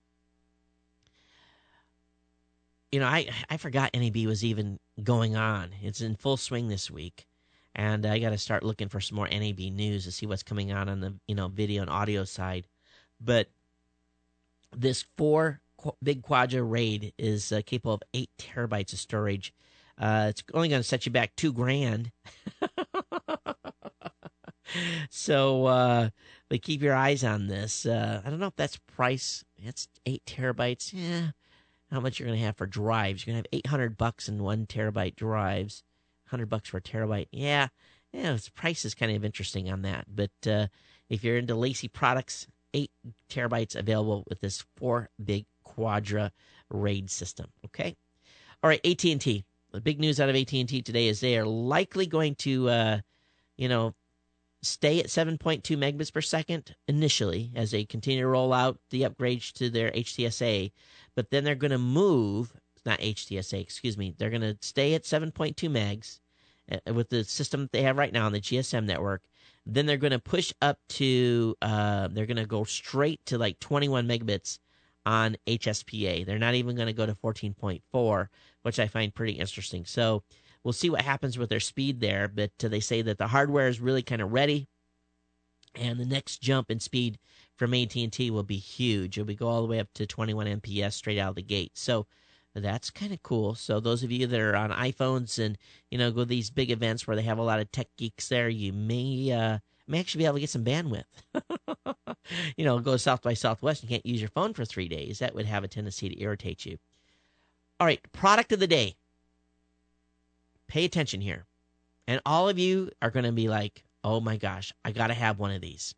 You know, I, I forgot N A B was even going on. It's in full swing this week. And I got to start looking for some more N A B news to see what's coming on on the, you know, video and audio side. But this four qu- big Quadra RAID is uh, capable of eight terabytes of storage. Uh, it's only going to set you back two grand. so, uh, but keep your eyes on this. Uh, I don't know if that's price. It's eight terabytes. Yeah. How much you're going to have for drives? You're going to have eight hundred bucks in one terabyte drives. one hundred bucks for a terabyte. Yeah. Yeah. Its price is kind of interesting on that. But uh, if you're into Lacey products, eight terabytes available with this four big Quadra RAID system. Okay. All right. A T and T. The big news out of A T and T today is they are likely going to, uh, you know, stay at seven point two megabits per second initially as they continue to roll out the upgrades to their H T S A, but then they're going to move, not H T S A, excuse me, they're going to stay at seven point two megs with the system that they have right now on the G S M network. Then they're going to push up to, uh, they're going to go straight to like twenty-one megabits on H S P A. They're not even going to go to fourteen point four, which I find pretty interesting. So we'll see what happens with their speed there, but uh, they say that the hardware is really kind of ready, and the next jump in speed from A T and T will be huge. It'll be go all the way up to twenty-one M P S straight out of the gate. So that's kind of cool. So those of you that are on iPhones and, you know, go to these big events where they have a lot of tech geeks there, you may uh, may actually be able to get some bandwidth. You know, go South by Southwest, you can't use your phone for three days. That would have a tendency to irritate you. All right, product of the day. Pay attention here. And all of you are going to be like, oh my gosh, I got to have one of these.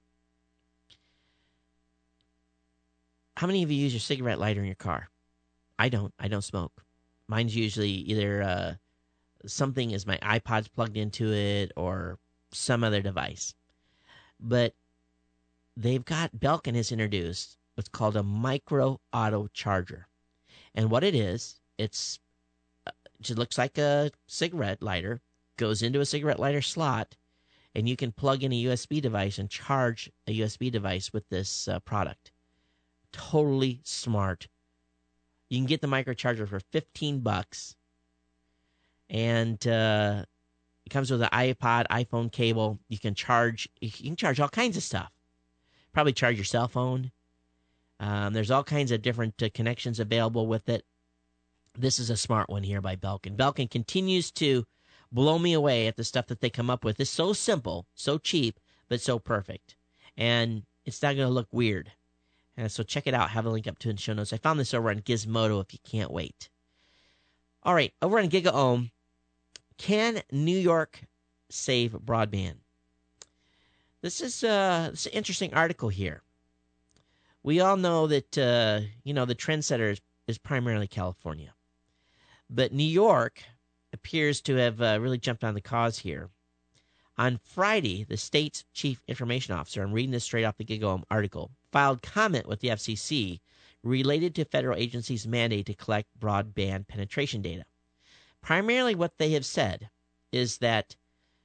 How many of you use your cigarette lighter in your car? I don't. I don't smoke. Mine's usually either uh, something is my iPod's plugged into it or some other device. But they've got, Belkin has introduced what's called a micro auto charger. And what it is, it's it looks like a cigarette lighter, goes into a cigarette lighter slot, and you can plug in a U S B device and charge a U S B device with this uh, product. Totally smart. You can get the microcharger for fifteen bucks, and uh, it comes with an iPod, iPhone cable. You can charge. You can charge all kinds of stuff. Probably charge your cell phone. Um, there's all kinds of different uh, connections available with it. This is a smart one here by Belkin. Belkin continues to blow me away at the stuff that they come up with. It's so simple, so cheap, but so perfect. And it's not going to look weird. Uh, so check it out. Have a link up to in the show notes. I found this over on Gizmodo if you can't wait. All right, over on GigaOM, can New York save broadband? This is, uh, this is an interesting article here. We all know that, uh, you know, the trendsetter is, is primarily California. But New York appears to have uh, really jumped on the cause here. On Friday, the state's chief information officer, I'm reading this straight off the GigaOM article, filed comment with the F C C related to federal agencies' mandate to collect broadband penetration data. Primarily what they have said is that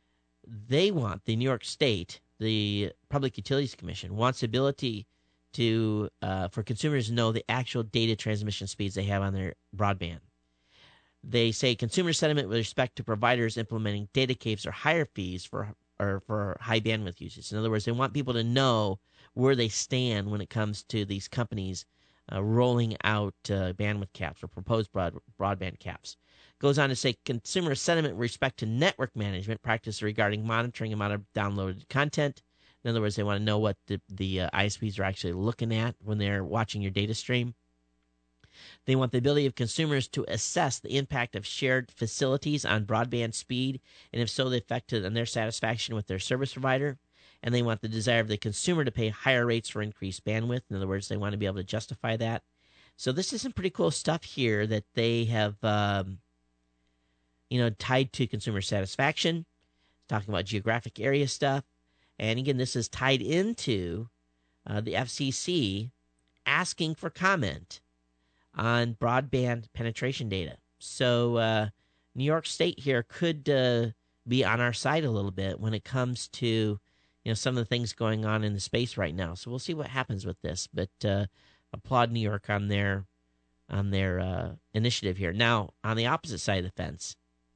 they want, the New York State, the Public Utilities Commission, wants the ability to uh, for consumers to know the actual data transmission speeds they have on their broadband. They say consumer sentiment with respect to providers implementing data caves or higher fees for or for high bandwidth usage. In other words, they want people to know where they stand when it comes to these companies uh, rolling out uh, bandwidth caps or proposed broad, broadband caps. Goes on to say consumer sentiment with respect to network management practice regarding monitoring amount of downloaded content. In other words, they want to know what the, the uh, I S Ps are actually looking at when they're watching your data stream. They want the ability of consumers to assess the impact of shared facilities on broadband speed, and if so, the effect on their satisfaction with their service provider. And they want the desire of the consumer to pay higher rates for increased bandwidth. In other words, they want to be able to justify that. So this is some pretty cool stuff here that they have, um, you know, tied to consumer satisfaction, talking about geographic area stuff. And again, this is tied into uh, the F C C asking for comment on broadband penetration data. So uh, New York State here could uh, be on our side a little bit when it comes to, you know, some of the things going on in the space right now. So we'll see what happens with this. But uh, applaud New York on their on their uh, initiative here. Now, on the opposite side of the fence,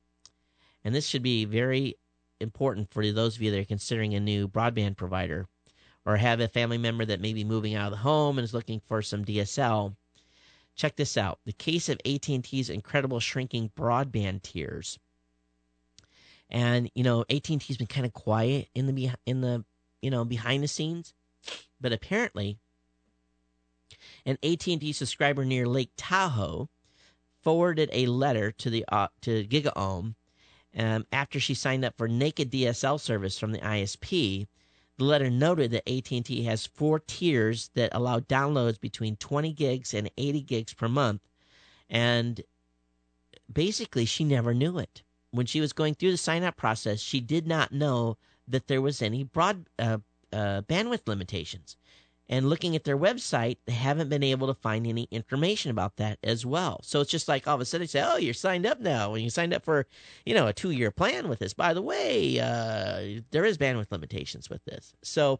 and this should be very important for those of you that are considering a new broadband provider or have a family member that may be moving out of the home and is looking for some D S L. Check this out. The case of A T and T's incredible shrinking broadband tiers And, you know, A T and T's been kind of quiet in the, in the, you know, behind the scenes. But apparently, an A T and T subscriber near Lake Tahoe forwarded a letter to the uh, to GigaOM um, after she signed up for naked D S L service from the I S P. The letter noted that A T and T has four tiers that allow downloads between twenty gigs and eighty gigs per month. And basically, she never knew it. When she was going through the sign-up process, she did not know that there was any broad uh, uh, bandwidth limitations. And looking at their website, they haven't been able to find any information about that as well. So it's just like all of a sudden they say, oh, you're signed up now. And you signed up for, you know, a two-year plan with this. By the way, uh, there is bandwidth limitations with this. So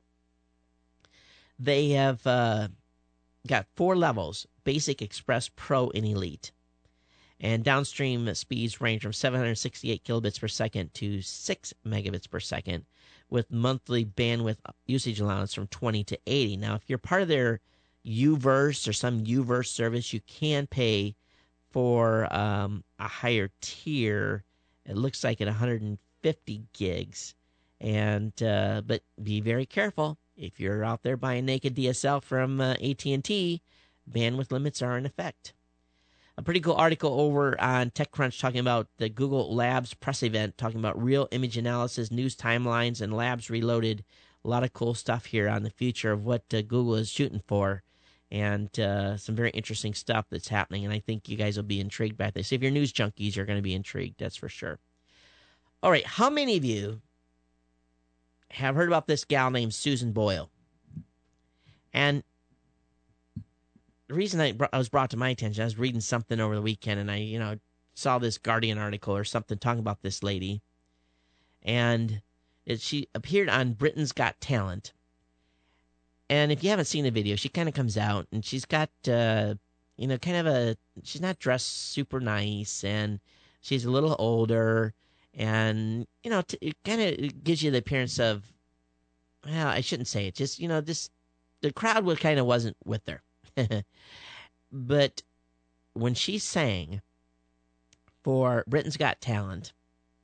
they have uh, got four levels: Basic, Express, Pro, and Elite. And downstream speeds range from seven hundred sixty-eight kilobits per second to six megabits per second, with monthly bandwidth usage allowance from twenty to eighty. Now, if you're part of their U-verse or some U-verse service, you can pay for um, a higher tier. It looks like at one hundred fifty gigs. And uh, but be very careful. If you're out there buying naked D S L from uh, A T and T, bandwidth limits are in effect. A pretty cool article over on TechCrunch talking about the Google Labs press event, talking about real image analysis, news timelines, and Labs Reloaded. A lot of cool stuff here on the future of what uh, Google is shooting for, and uh, some very interesting stuff that's happening. And I think you guys will be intrigued by this. If you're news junkies, you're going to be intrigued, that's for sure. All right, how many of you have heard about this gal named Susan Boyle? And the reason I, I was brought to my attention, I was reading something over the weekend, and I, you know, saw this Guardian article or something talking about this lady, and it, she appeared on Britain's Got Talent. And if you haven't seen the video, she kind of comes out, and she's got, uh, you know, kind of a, she's not dressed super nice, and she's a little older, and, you know, t- it kind of gives you the appearance of, well, I shouldn't say it, just, you know, this, the crowd was kind of wasn't with her. But when she sang for Britain's Got Talent,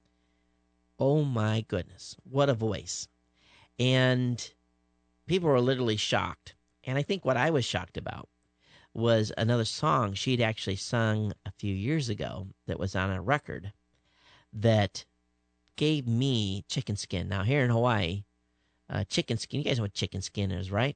oh my goodness, what a voice. And people were literally shocked. And I think what I was shocked about was another song she'd actually sung a few years ago that was on a record that gave me chicken skin. Now, here in Hawaii, uh, chicken skin, you guys know what chicken skin is, right?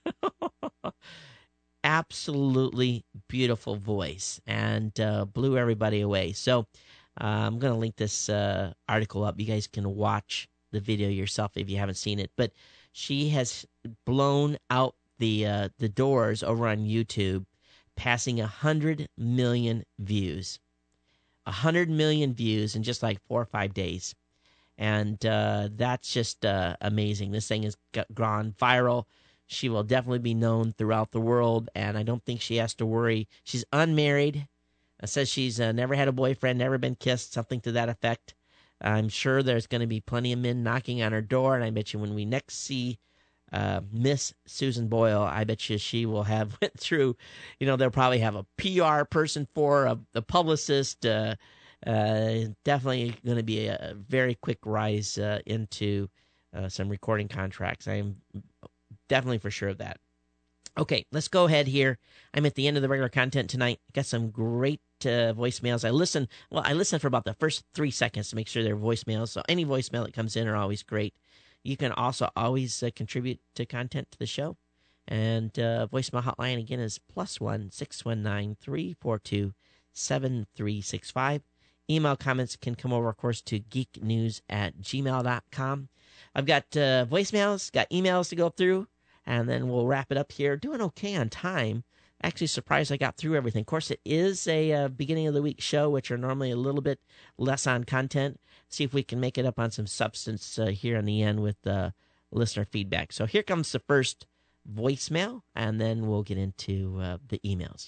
Absolutely beautiful voice, and uh, blew everybody away. So uh, I'm going to link this uh, article up. You guys can watch the video yourself if you haven't seen it. But she has blown out the uh, the doors over on YouTube, passing one hundred million views. one hundred million views in just like four or five days. And uh, that's just uh, amazing. This thing has got, gone viral. She will definitely be known throughout the world, and I don't think she has to worry. She's unmarried. It says she's uh, never had a boyfriend, never been kissed, something to that effect. I'm sure there's going to be plenty of men knocking on her door, and I bet you when we next see uh, Miss Susan Boyle, I bet you she will have went through, you know, they'll probably have a P R person for her, a, a publicist. Uh, uh, definitely going to be a very quick rise uh, into uh, some recording contracts. I am definitely for sure of that. Okay, let's go ahead here. I'm at the end of the regular content tonight. Got some great uh, voicemails. I listen, well, I listen for about the first three seconds to make sure they're voicemails. So any voicemail that comes in are always great. You can also always uh, contribute to content to the show. And uh, voicemail hotline again is plus one six one nine three four two seven three six five. Email comments can come over, of course, to geeknews at gmail dot com. I've got uh, voicemails, got emails to go through, and then we'll wrap it up here. Doing okay on time. Actually surprised I got through everything. Of course, it is a uh, beginning of the week show, which are normally a little bit less on content. See if we can make it up on some substance uh, here in the end with uh, listener feedback. So here comes the first voicemail, and then we'll get into uh, the emails.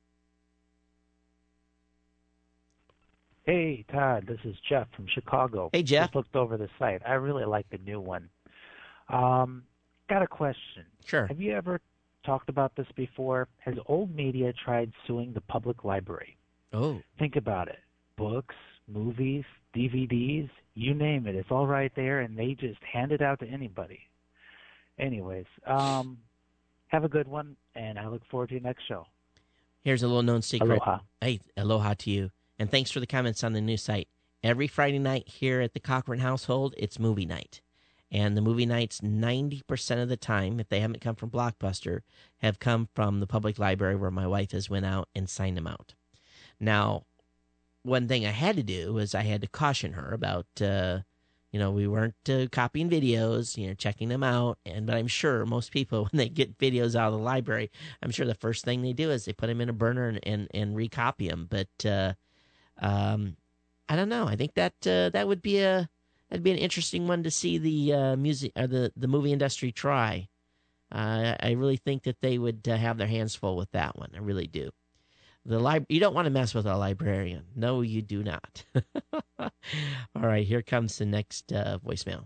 Hey, Todd, this is Jeff from Chicago. Hey, Jeff. Just looked over the site. I really like the new one. Um, got a question. Sure. Have you ever talked about this before? Has old media tried suing the public library? Oh. Think about it. Books, movies, D V Ds, you name it. It's all right there, and they just hand it out to anybody. Anyways, um, have a good one, and I look forward to your next show. Here's a little known secret. Aloha. Hey, aloha to you. And thanks for the comments on the news site. Every Friday night here at the Cochran household, it's movie night. And the movie nights, ninety percent of the time, if they haven't come from Blockbuster, have come from the public library where my wife has went out and signed them out. Now, one thing I had to do was I had to caution her about, uh, you know, we weren't uh, copying videos, you know, checking them out. And but I'm sure most people, when they get videos out of the library, I'm sure the first thing they do is they put them in a burner and, and, and recopy them. But uh, um, I don't know. I think that uh, that would be a that'd be an interesting one to see the uh, music or the, the movie industry try. Uh, I really think that they would uh, have their hands full with that one. I really do. The lib- you don't want to mess with a librarian. No, you do not. All right, here comes the next uh, voicemail.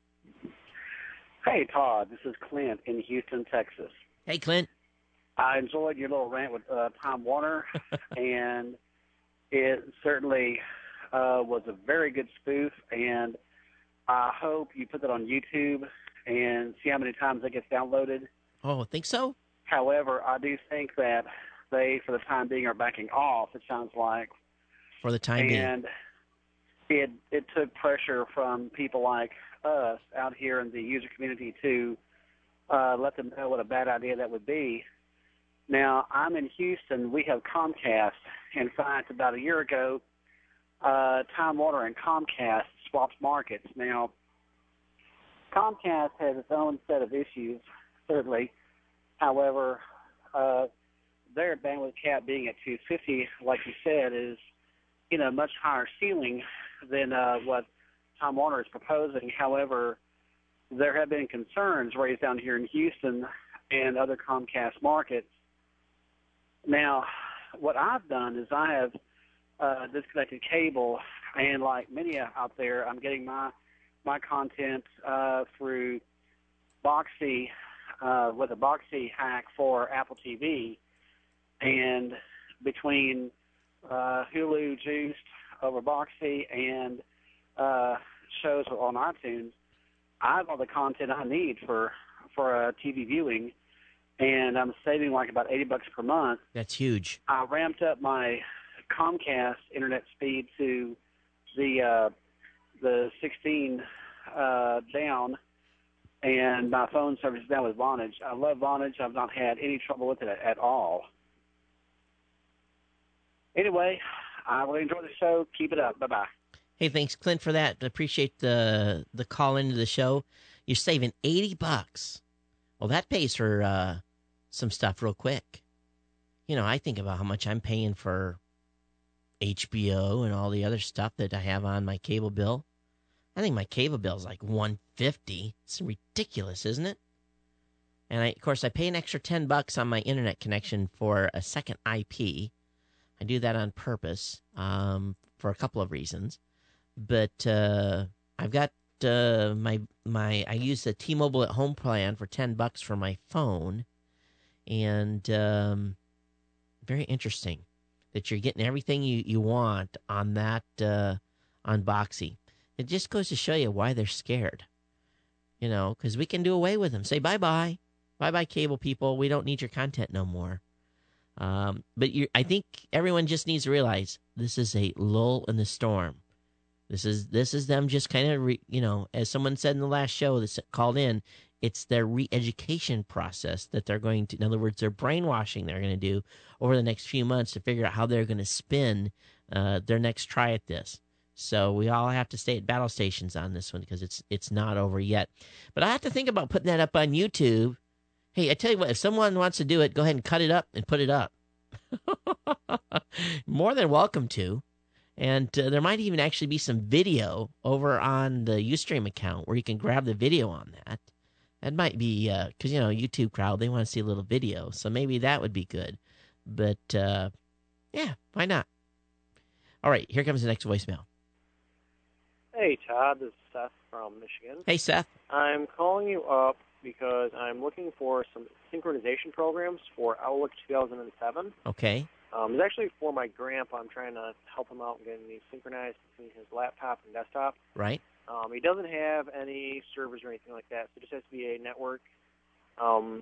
Hey, Todd. This is Clint in Houston, Texas. Hey, Clint. I enjoyed your little rant with uh, Time Warner, and it certainly uh, was a very good spoof, and I hope you put that on YouTube and see how many times it gets downloaded. Oh, think so? However, I do think that they, for the time being, are backing off, it sounds like. For the time being. And it it took pressure from people like us out here in the user community to uh, let them know what a bad idea that would be. Now, I'm in Houston. We have Comcast. In fact, about a year ago, uh, Time Warner and Comcast swapped markets. Now, Comcast has its own set of issues, certainly. However, uh, their bandwidth cap being at two fifty, like you said, is, you know, much higher ceiling than uh, what Time Warner is proposing. However, there have been concerns raised down here in Houston and other Comcast markets. Now, what I've done is I have uh, disconnected cable, and like many out there, I'm getting my my content uh, through Boxy uh, with a Boxy hack for Apple T V. And between uh, Hulu Juiced over Boxy and uh, shows on iTunes, I have all the content I need for for uh, T V viewing, and I'm saving like about eighty bucks per month. That's huge. I ramped up my Comcast internet speed to the uh, the sixteen uh, down, and my phone service is down with Vonage. I love Vonage. I've not had any trouble with it at all. Anyway, I really enjoy the show. Keep it up. Bye-bye. Hey, thanks, Clint, for that. Appreciate the the call into the show. You're saving eighty bucks. Well, that pays for uh, some stuff real quick. You know, I think about how much I'm paying for H B O and all the other stuff that I have on my cable bill. I think my cable bill is like one hundred fifty dollars. It's ridiculous, isn't it? And, I, of course, I pay an extra ten bucks on my internet connection for a second I P. I do that on purpose um, for a couple of reasons. But uh, I've got uh, my my I use the T-Mobile at Home plan for ten bucks for my phone, and um, very interesting that you're getting everything you, you want on that uh, on Boxy. It just goes to show you why they're scared, you know, because we can do away with them. Say bye bye, bye bye, cable people. We don't need your content no more. Um, but you, I think everyone just needs to realize this is a lull in the storm. This is this is them just kind of, re, you know, as someone said in the last show that called in, it's their re-education process that they're going to, in other words, their brainwashing they're going to do over the next few months to figure out how they're going to spin uh, their next try at this. So we all have to stay at battle stations on this one because it's it's not over yet. But I have to think about putting that up on YouTube. Hey, I tell you what, if someone wants to do it, go ahead and cut it up and put it up. More than welcome to. And uh, there might even actually be some video over on the Ustream account where you can grab the video on that. That might be, because, uh, you know, YouTube crowd, they want to see a little video. So maybe that would be good. But, uh, yeah, why not? All right, here comes the next voicemail. Hey, Todd, this is Seth from Michigan. Hey, Seth. I'm calling you up because I'm looking for some synchronization programs for Outlook two thousand seven. Okay. Um, it's actually for my grandpa. I'm trying to help him out and getting these synchronized between his laptop and desktop. Right. Um, he doesn't have any servers or anything like that, so it just has to be a network um,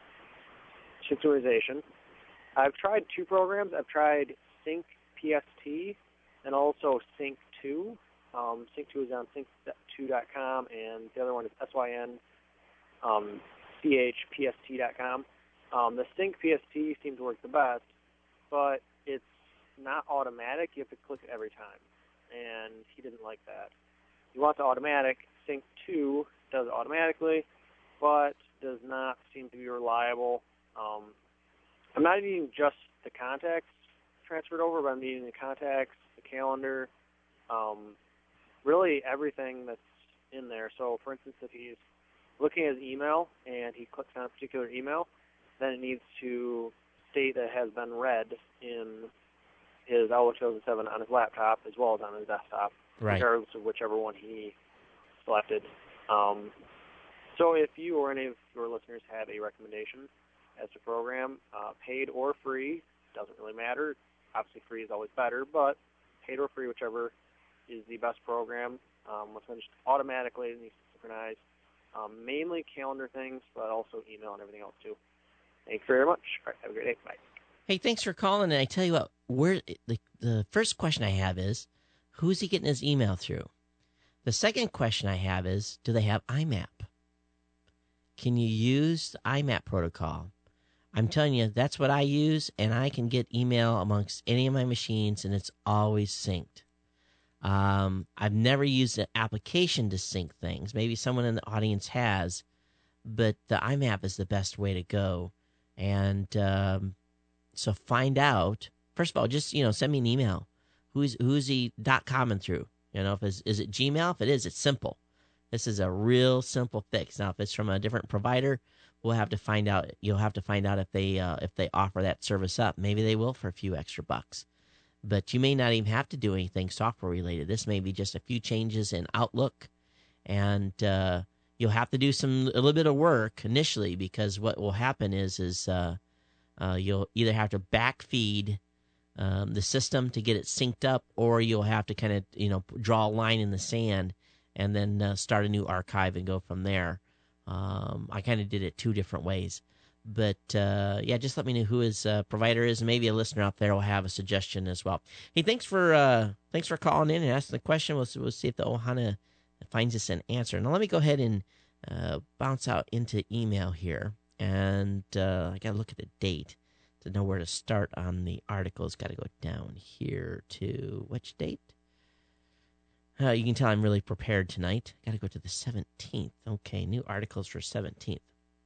synchronization. I've tried two programs. I've tried Sync P S T and also Sync two. Um, Sync two is on sync two dot com, and the other one is S Y N um, C H P S T dot com. Um, the Sync P S T seems to work the best, but it's not automatic. You have to click it every time, and he didn't like that. He wants automatic. Sync two does it automatically, but does not seem to be reliable. Um, I'm not needing just the contacts transferred over, but I'm needing the contacts, the calendar, um, really everything that's in there. So, for instance, if he's looking at his email and he clicks on a particular email, then it needs to state that it has been read in his Outlook two thousand seven on his laptop as well as on his desktop, Right. regardless of whichever one he selected. Um, so if you or any of your listeners have a recommendation as a program, uh, paid or free, doesn't really matter. Obviously free is always better, but paid or free, whichever is the best program. Um, was finished automatically and needs to synchronize um, mainly calendar things, but also email and everything else too. Thank you very much. All right, have a great day. Bye. Hey, thanks for calling. And I tell you what, where the, the first question I have is, who's he getting his email through? The second question I have is, do they have I M A P? Can you use the I M A P protocol? I'm telling you, that's what I use, and I can get email amongst any of my machines, and it's always synced. Um, I've never used an application to sync things. Maybe someone in the audience has, but the I M A P is the best way to go. And um, so find out. First of all, just you know, send me an email. Who's who's he dot comming through? You know, if it's, is it Gmail? If it is, it's simple. This is a real simple fix. Now, if it's from a different provider, we'll have to find out. You'll have to find out if they uh, if they offer that service up. Maybe they will for a few extra bucks. But you may not even have to do anything software related. This may be just a few changes in Outlook, and uh, you'll have to do some a little bit of work initially, because what will happen is is uh, uh, you'll either have to backfeed um, the system to get it synced up, or you'll have to kind of you know draw a line in the sand and then uh, start a new archive and go from there. Um, I kind of did it two different ways. But, uh, yeah, just let me know who his uh, provider is, and maybe a listener out there will have a suggestion as well. Hey, thanks for uh, thanks for calling in and asking the question. We'll, we'll see if the Ohana finds us an answer. Now, let me go ahead and uh, bounce out into email here. And uh, I got to look at the date to know where to start on the articles. Got to go down here to which date? Uh, you can tell I'm really prepared tonight. Got to go to the seventeenth. Okay, new articles for seventeenth.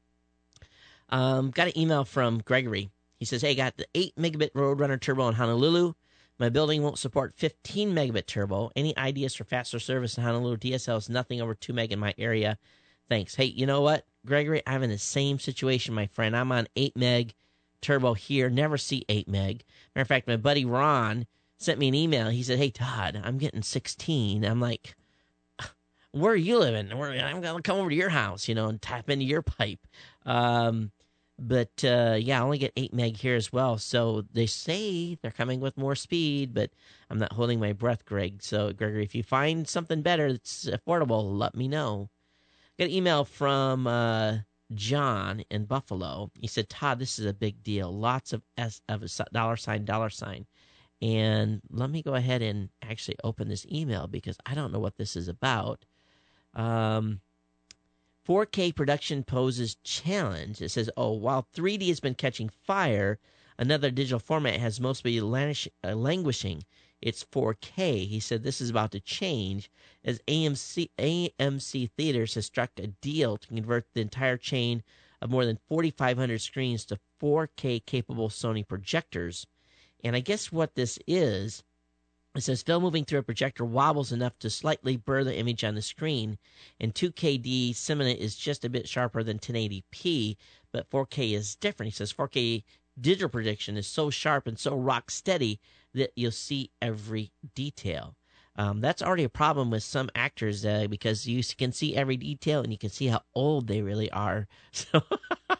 Um, got an email from Gregory. He says, hey, got the eight megabit Roadrunner Turbo in Honolulu. My building won't support fifteen megabit turbo. Any ideas for faster service in Honolulu? D S L is nothing over two meg in my area. Thanks. Hey, you know what, Gregory? I'm in the same situation, my friend. I'm on eight meg turbo here. Never see eight meg. Matter of fact, my buddy Ron sent me an email. He said, hey, Todd, I'm getting sixteen. I'm like, where are you living? Where, I'm going to come over to your house, you know, and tap into your pipe. Um, but, uh, yeah, I only get eight meg here as well. So they say they're coming with more speed, but I'm not holding my breath, Greg. So, Gregory, if you find something better that's affordable, let me know. Got an email from uh, John in Buffalo. He said, Todd, this is a big deal. Lots of, S, of a dollar sign, dollar sign. And let me go ahead and actually open this email because I don't know what this is about. Um, four K production poses challenge. It says, oh, while three D has been catching fire, another digital format has mostly languish, uh, languishing. It's four K. He said this is about to change as A M C, A M C Theaters has struck a deal to convert the entire chain of more than forty-five hundred screens to four K capable Sony projectors. And I guess what this is, it says film moving through a projector wobbles enough to slightly blur the image on the screen, and two K D cinema is just a bit sharper than ten eighty p, but four K is different. He says four K digital projection is so sharp and so rock steady that you'll see every detail. Um, that's already a problem with some actors uh, because you can see every detail and you can see how old they really are. So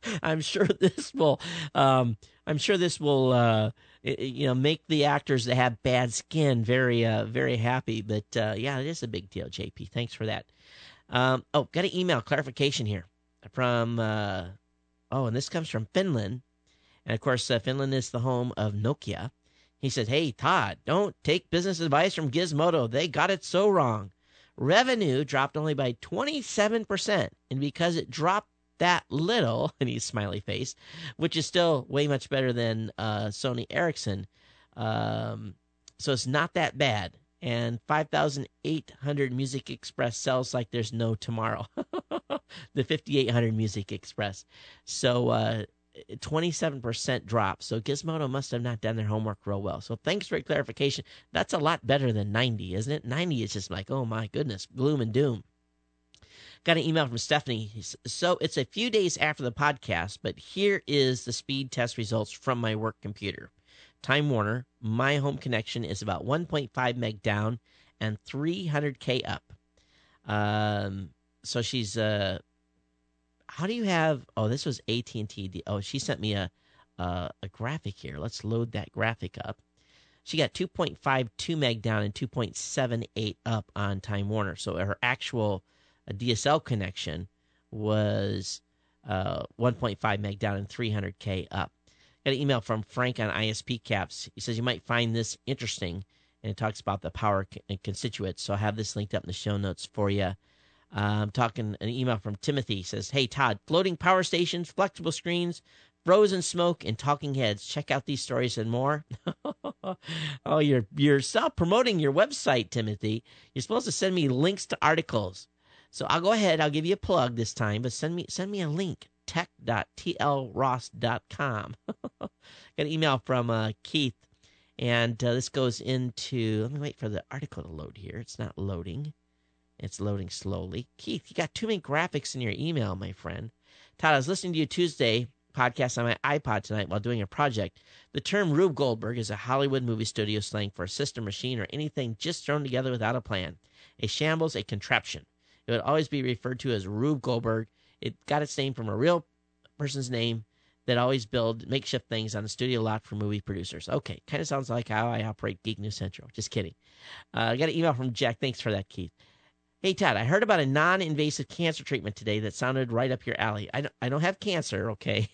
I'm sure this will, um, I'm sure this will, uh, you know, make the actors that have bad skin very, uh, very happy. But uh, yeah, it is a big deal, J P. Thanks for that. Um, oh, got an email clarification here from, uh, oh, and this comes from Finland. And of course, uh, Finland is the home of Nokia. He said, hey, Todd, don't take business advice from Gizmodo. They got it so wrong. Revenue dropped only by twenty-seven percent. And because it dropped that little, and he's smiley face, which is still way much better than uh, Sony Ericsson. Um, so it's not that bad. And five thousand eight hundred Music Express sells like there's no tomorrow. The fifty-eight hundred Music Express. So uh, twenty-seven percent drop. So Gizmodo must have not done their homework real well. So thanks for your clarification. That's a lot better than ninety, isn't it? ninety is just like, oh my goodness, gloom and doom. Got an email from Stephanie. So it's a few days after the podcast, but here is the speed test results from my work computer. Time Warner, my home connection is about one point five meg down and three hundred K up. Um, so she's, uh, how do you have, oh, this was A T and T. Oh, she sent me a, uh, a graphic here. Let's load that graphic up. She got two point five two meg down and two point seven eight up on Time Warner. So her actual uh, D S L connection was uh, one point five meg down and three hundred K up. Got an email from Frank on I S P Caps. He says you might find this interesting, and it talks about the power and constituents. So I have this linked up in the show notes for you. Uh, I'm talking an email from Timothy. He says, hey, Todd, floating power stations, flexible screens, frozen smoke, and talking heads. Check out these stories and more. Oh, you're, you're self-promoting your website, Timothy. You're supposed to send me links to articles. So I'll go ahead. I'll give you a plug this time, but send me send me a link. tech dot t l ross dot com. Got an email from uh, Keith, and uh, this goes into, let me wait for the article to load here. It's not loading. It's loading slowly. Keith, you got too many graphics in your email, my friend. Todd, I was listening to you Tuesday podcast on my iPod tonight while doing a project. The term Rube Goldberg is a Hollywood movie studio slang for a system, machine, or anything just thrown together without a plan. A shambles, a contraption. It would always be referred to as Rube Goldberg. It got its name from a real person's name that always build makeshift things on the studio lot for movie producers. Okay, kind of sounds like how I operate Geek News Central. Just kidding. Uh, I got an email from Jack. Thanks for that, Keith. Hey, Todd, I heard about a non-invasive cancer treatment today that sounded right up your alley. I don't, I don't have cancer, okay?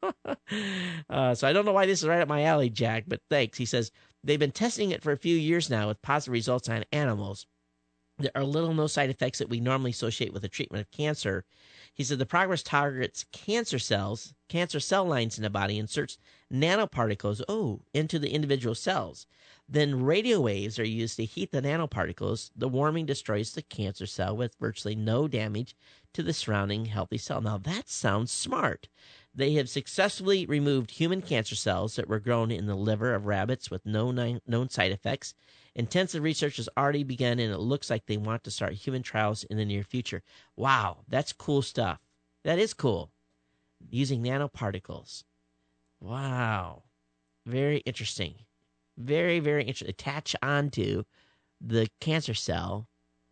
uh, so I don't know why this is right up my alley, Jack, but thanks. He says, they've been testing it for a few years now with positive results on animals. There are little no side effects that we normally associate with the treatment of cancer. He said the progress targets cancer cells, cancer cell lines in the body, inserts nanoparticles, oh, into the individual cells. Then radio waves are used to heat the nanoparticles. The warming destroys the cancer cell with virtually no damage to the surrounding healthy cell. Now, that sounds smart. They have successfully removed human cancer cells that were grown in the liver of rabbits with no known side effects. Intensive research has already begun, and it looks like they want to start human trials in the near future. Wow, that's cool stuff. That is cool. Using nanoparticles. Wow. Very interesting. Very, very interesting. Attach onto the cancer cell.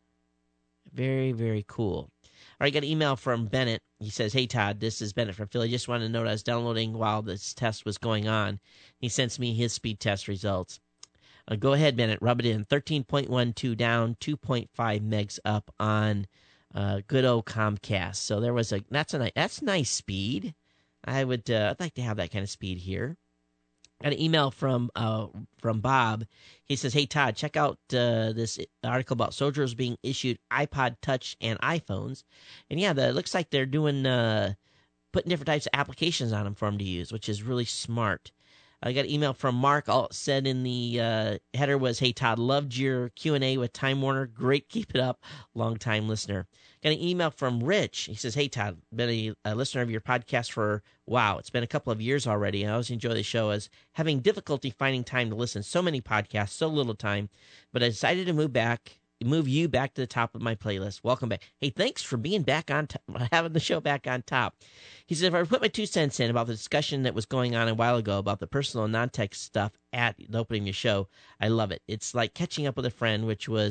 Very, very cool. All right, got an email from Bennett. He says, hey, Todd, this is Bennett from Philly. Just wanted to note I was downloading while this test was going on. He sends me his speed test results. Uh, go ahead, Bennett. Rub it in. thirteen point one two down, two point five megs up on uh, good old Comcast. So there was a that's a nice, that's nice speed. I would uh, I'd like to have that kind of speed here. Got an email from uh, from Bob. He says, hey, Todd, check out uh, this article about soldiers being issued iPod Touch and iPhones. And, yeah, the, it looks like they're doing uh, putting different types of applications on them for them to use, which is really smart. I got an email from Mark. All it said in the uh, header was, hey, Todd, loved your Q and A with Time Warner. Great, keep it up. Long-time listener. Got an email from Rich. He says, hey, Todd, been a, a listener of your podcast for, wow, it's been a couple of years already. I always enjoy the show. As having difficulty finding time to listen. So many podcasts, so little time. But I decided to move back, move you back to the top of my playlist. Welcome back. Hey, thanks for being back on top, having the show back on top. He said, if I put my two cents in about the discussion that was going on a while ago about the personal and non-tech stuff at the opening of the show, I love it. It's like catching up with a friend, which was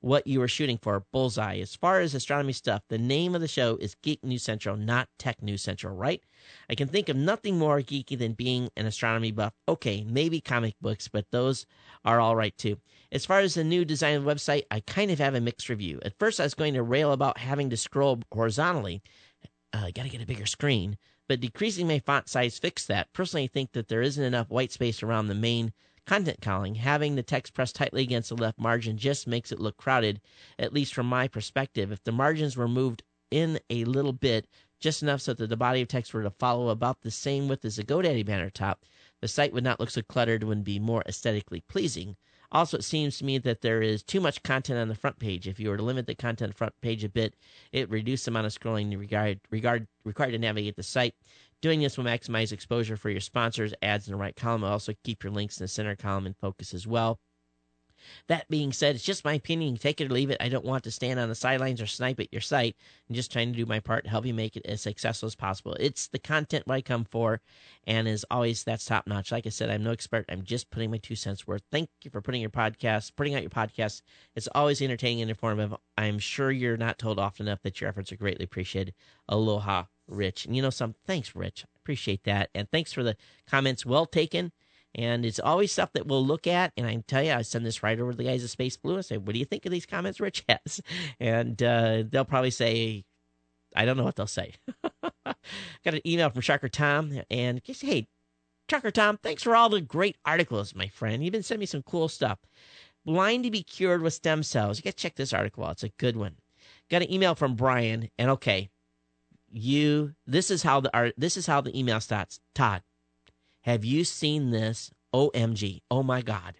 what you were shooting for. Bullseye. As far as astronomy stuff, the name of the show is Geek News Central, not Tech News Central, right? I can think of nothing more geeky than being an astronomy buff. Okay, maybe comic books, but those are all right too. As far as the new design of the website, I kind of have a mixed review. At first, I was going to rail about having to scroll horizontally. I uh, got to get a bigger screen. But decreasing my font size fixed that. Personally, I think that there isn't enough white space around the main content column. Having the text pressed tightly against the left margin just makes it look crowded, at least from my perspective. If the margins were moved in a little bit, just enough so that the body of text were to follow about the same width as the GoDaddy banner top, the site would not look so cluttered and would be more aesthetically pleasing. Also, it seems to me that there is too much content on the front page. If you were to limit the content on the front page a bit, it would reduce the amount of scrolling regard, regard, required to navigate the site. Doing this will maximize exposure for your sponsors, ads in the right column. Will also keep your links in the center column in focus as well. That being said, it's just my opinion. Take it or leave it. I don't want to stand on the sidelines or snipe at your site. I'm just trying to do my part to help you make it as successful as possible. It's the content I come for, and as always, that's top notch. Like I said, I'm no expert. I'm just putting my two cents worth. Thank you for putting your podcast, putting out your podcast. It's always entertaining and informative. I'm sure you're not told often enough that your efforts are greatly appreciated. Aloha, Rich. And you know some, thanks, Rich. Appreciate that. And thanks for the comments. Well taken. And it's always stuff that we'll look at. And I tell you, I send this right over to the guys at Space Blue and say, what do you think of these comments Rich has? And uh, they'll probably say, I don't know what they'll say. Got an email from Sharker Tom. And just, hey, Sharker Tom, thanks for all the great articles, my friend. You've been sending me some cool stuff. Blind to be cured with stem cells. You got to check this article out. It's a good one. Got an email from Brian. And okay, you, this is how the art, this is how the email starts. Todd, have you seen this? O M G. Oh, my God.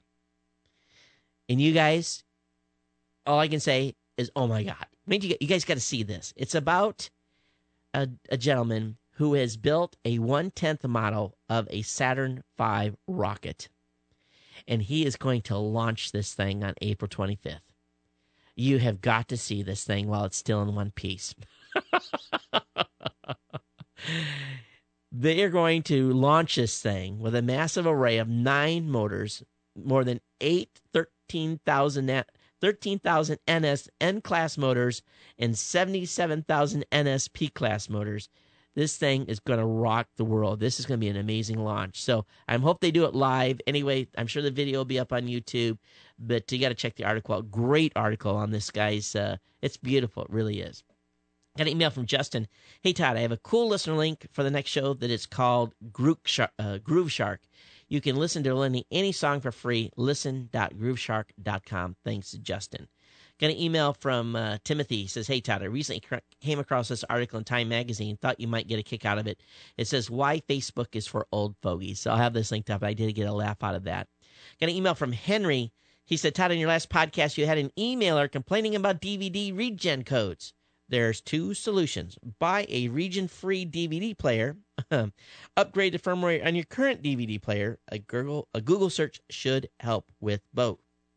And you guys, all I can say is, oh, my God. I mean, you guys got to see this. It's about a, a gentleman who has built a one-tenth model of a Saturn five rocket. And he is going to launch this thing on April twenty-fifth. You have got to see this thing while it's still in one piece. They are going to launch this thing with a massive array of nine motors, more than eight thirteen thousand N S N-class motors, and seventy-seven thousand N S P-class motors. This thing is going to rock the world. This is going to be an amazing launch. So I hope they do it live. Anyway, I'm sure the video will be up on YouTube, but you got to check the article out. Great article on this guy's. Uh, it's beautiful. It really is. Got an email from Justin. Hey, Todd, I have a cool listener link for the next show that is called Groove Shark. Uh, Groove Shark. You can listen to any, any song for free. listen dot groove shark dot com. Thanks, Justin. Got an email from uh, Timothy. He says, hey, Todd, I recently came across this article in Time Magazine. Thought you might get a kick out of it. It says, why Facebook is for old fogies. So I'll have this linked up. I did get a laugh out of that. Got an email from Henry. He said, Todd, in your last podcast, you had an emailer complaining about D V D regen codes. There's two solutions. Buy a region-free D V D player. Upgrade the firmware on your current D V D player. A Google, a Google search should help with both.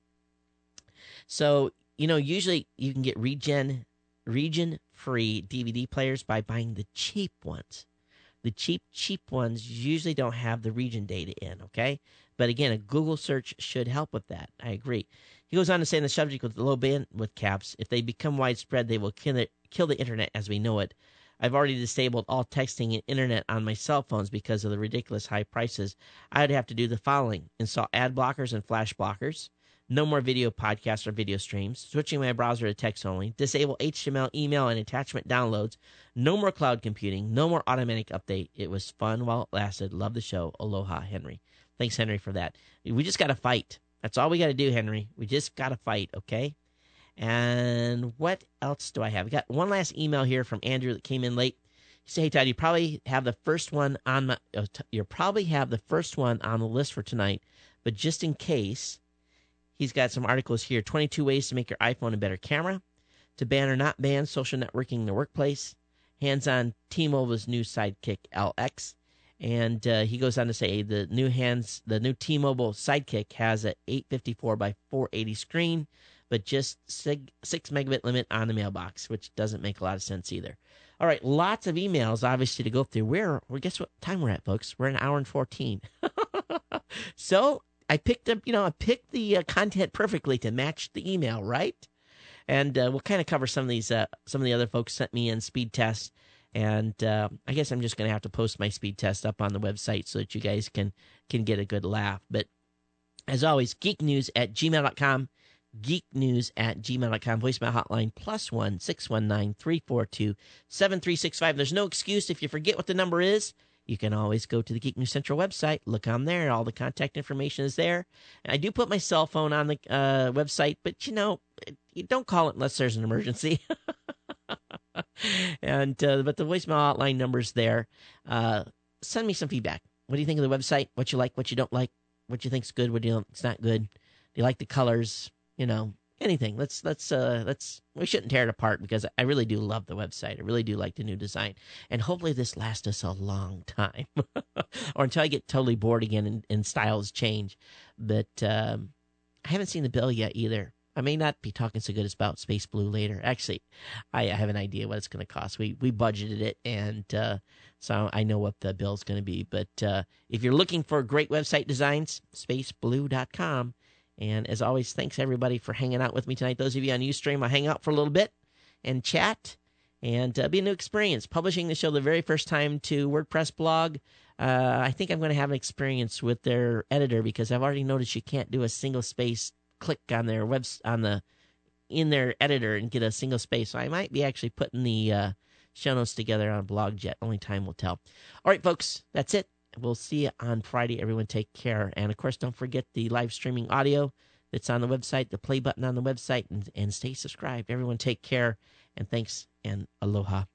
So, you know, usually you can get regen, region-free D V D players by buying the cheap ones. The cheap, cheap ones usually don't have the region data in, okay? But again, a Google search should help with that. I agree. He goes on to say in the subject with low bandwidth caps, if they become widespread, they will kill it, kill the internet as we know it. I've already disabled all texting and internet on my cell phones because of the ridiculous high prices. I'd have to do the following. Install ad blockers and flash blockers. No more video podcasts or video streams. Switching my browser to text only. Disable H T M L, email, and attachment downloads. No more cloud computing. No more automatic update. It was fun while it lasted. Love the show. Aloha, Henry. Thanks, Henry, for that. We just got to fight. That's all we got to do, Henry. We just got to fight, okay? And what else do I have? We got one last email here from Andrew that came in late. He said, hey, Todd, you probably have the first one on my, uh, t- you probably have the first one on the list for tonight, but just in case, he's got some articles here. twenty-two ways to make your iPhone a better camera, to ban or not ban social networking in the workplace, hands-on T-Mobile's new Sidekick L X, and uh, he goes on to say the new hands, the new T-Mobile Sidekick has a eight fifty-four by four eighty screen, but just sig- six megabit limit on the mailbox, which doesn't make a lot of sense either. All right, lots of emails, obviously, to go through. Where, well, guess what time we're at, folks? We're an hour and fourteen. So I picked up, you know, I picked the uh, content perfectly to match the email, right? and uh, we'll kind of cover some of these. Uh, some of the other folks sent me in speed tests, and uh, I guess I'm just going to have to post my speed test up on the website so that you guys can can get a good laugh. But as always, geeknews at gmail dot com, geeknews at gmail dot com, voicemail hotline plus one six one nine three four two seven three six five. There's no excuse if you forget what the number is. You can always go to the Geek News Central website, look on there, all the contact information is there. And I do put my cell phone on the uh, website, but, you know, you don't call it unless there's an emergency. and uh, But the voicemail hotline number's there. Uh, send me some feedback. What do you think of the website? What you like, what you don't like, what you think's good, what you don't, it's not good. Do you like the colors? You know, anything. Let's, let's, uh, let's, we shouldn't tear it apart because I really do love the website. I really do like the new design. And hopefully this lasts us a long time or until I get totally bored again and, and styles change. But um, I haven't seen the bill yet either. I may not be talking so good about Space Blue later. Actually, I, I have an idea what it's going to cost. We we budgeted it, and uh, so I know what the bill's going to be. But uh, if you're looking for great website designs, space blue dot com. And as always, thanks everybody for hanging out with me tonight. Those of you on Ustream, I'll hang out for a little bit and chat, and uh, be a new experience. Publishing the show the very first time to WordPress blog. Uh, I think I'm going to have an experience with their editor because I've already noticed you can't do a single space click on their web on the in their editor and get a single space. So I might be actually putting the uh, show notes together on BlogJet. Only time will tell. All right, folks, that's it. We'll see you on Friday. Everyone take care. And, of course, don't forget the live streaming audio that's on the website, the play button on the website, and, and stay subscribed. Everyone take care, and thanks, and aloha.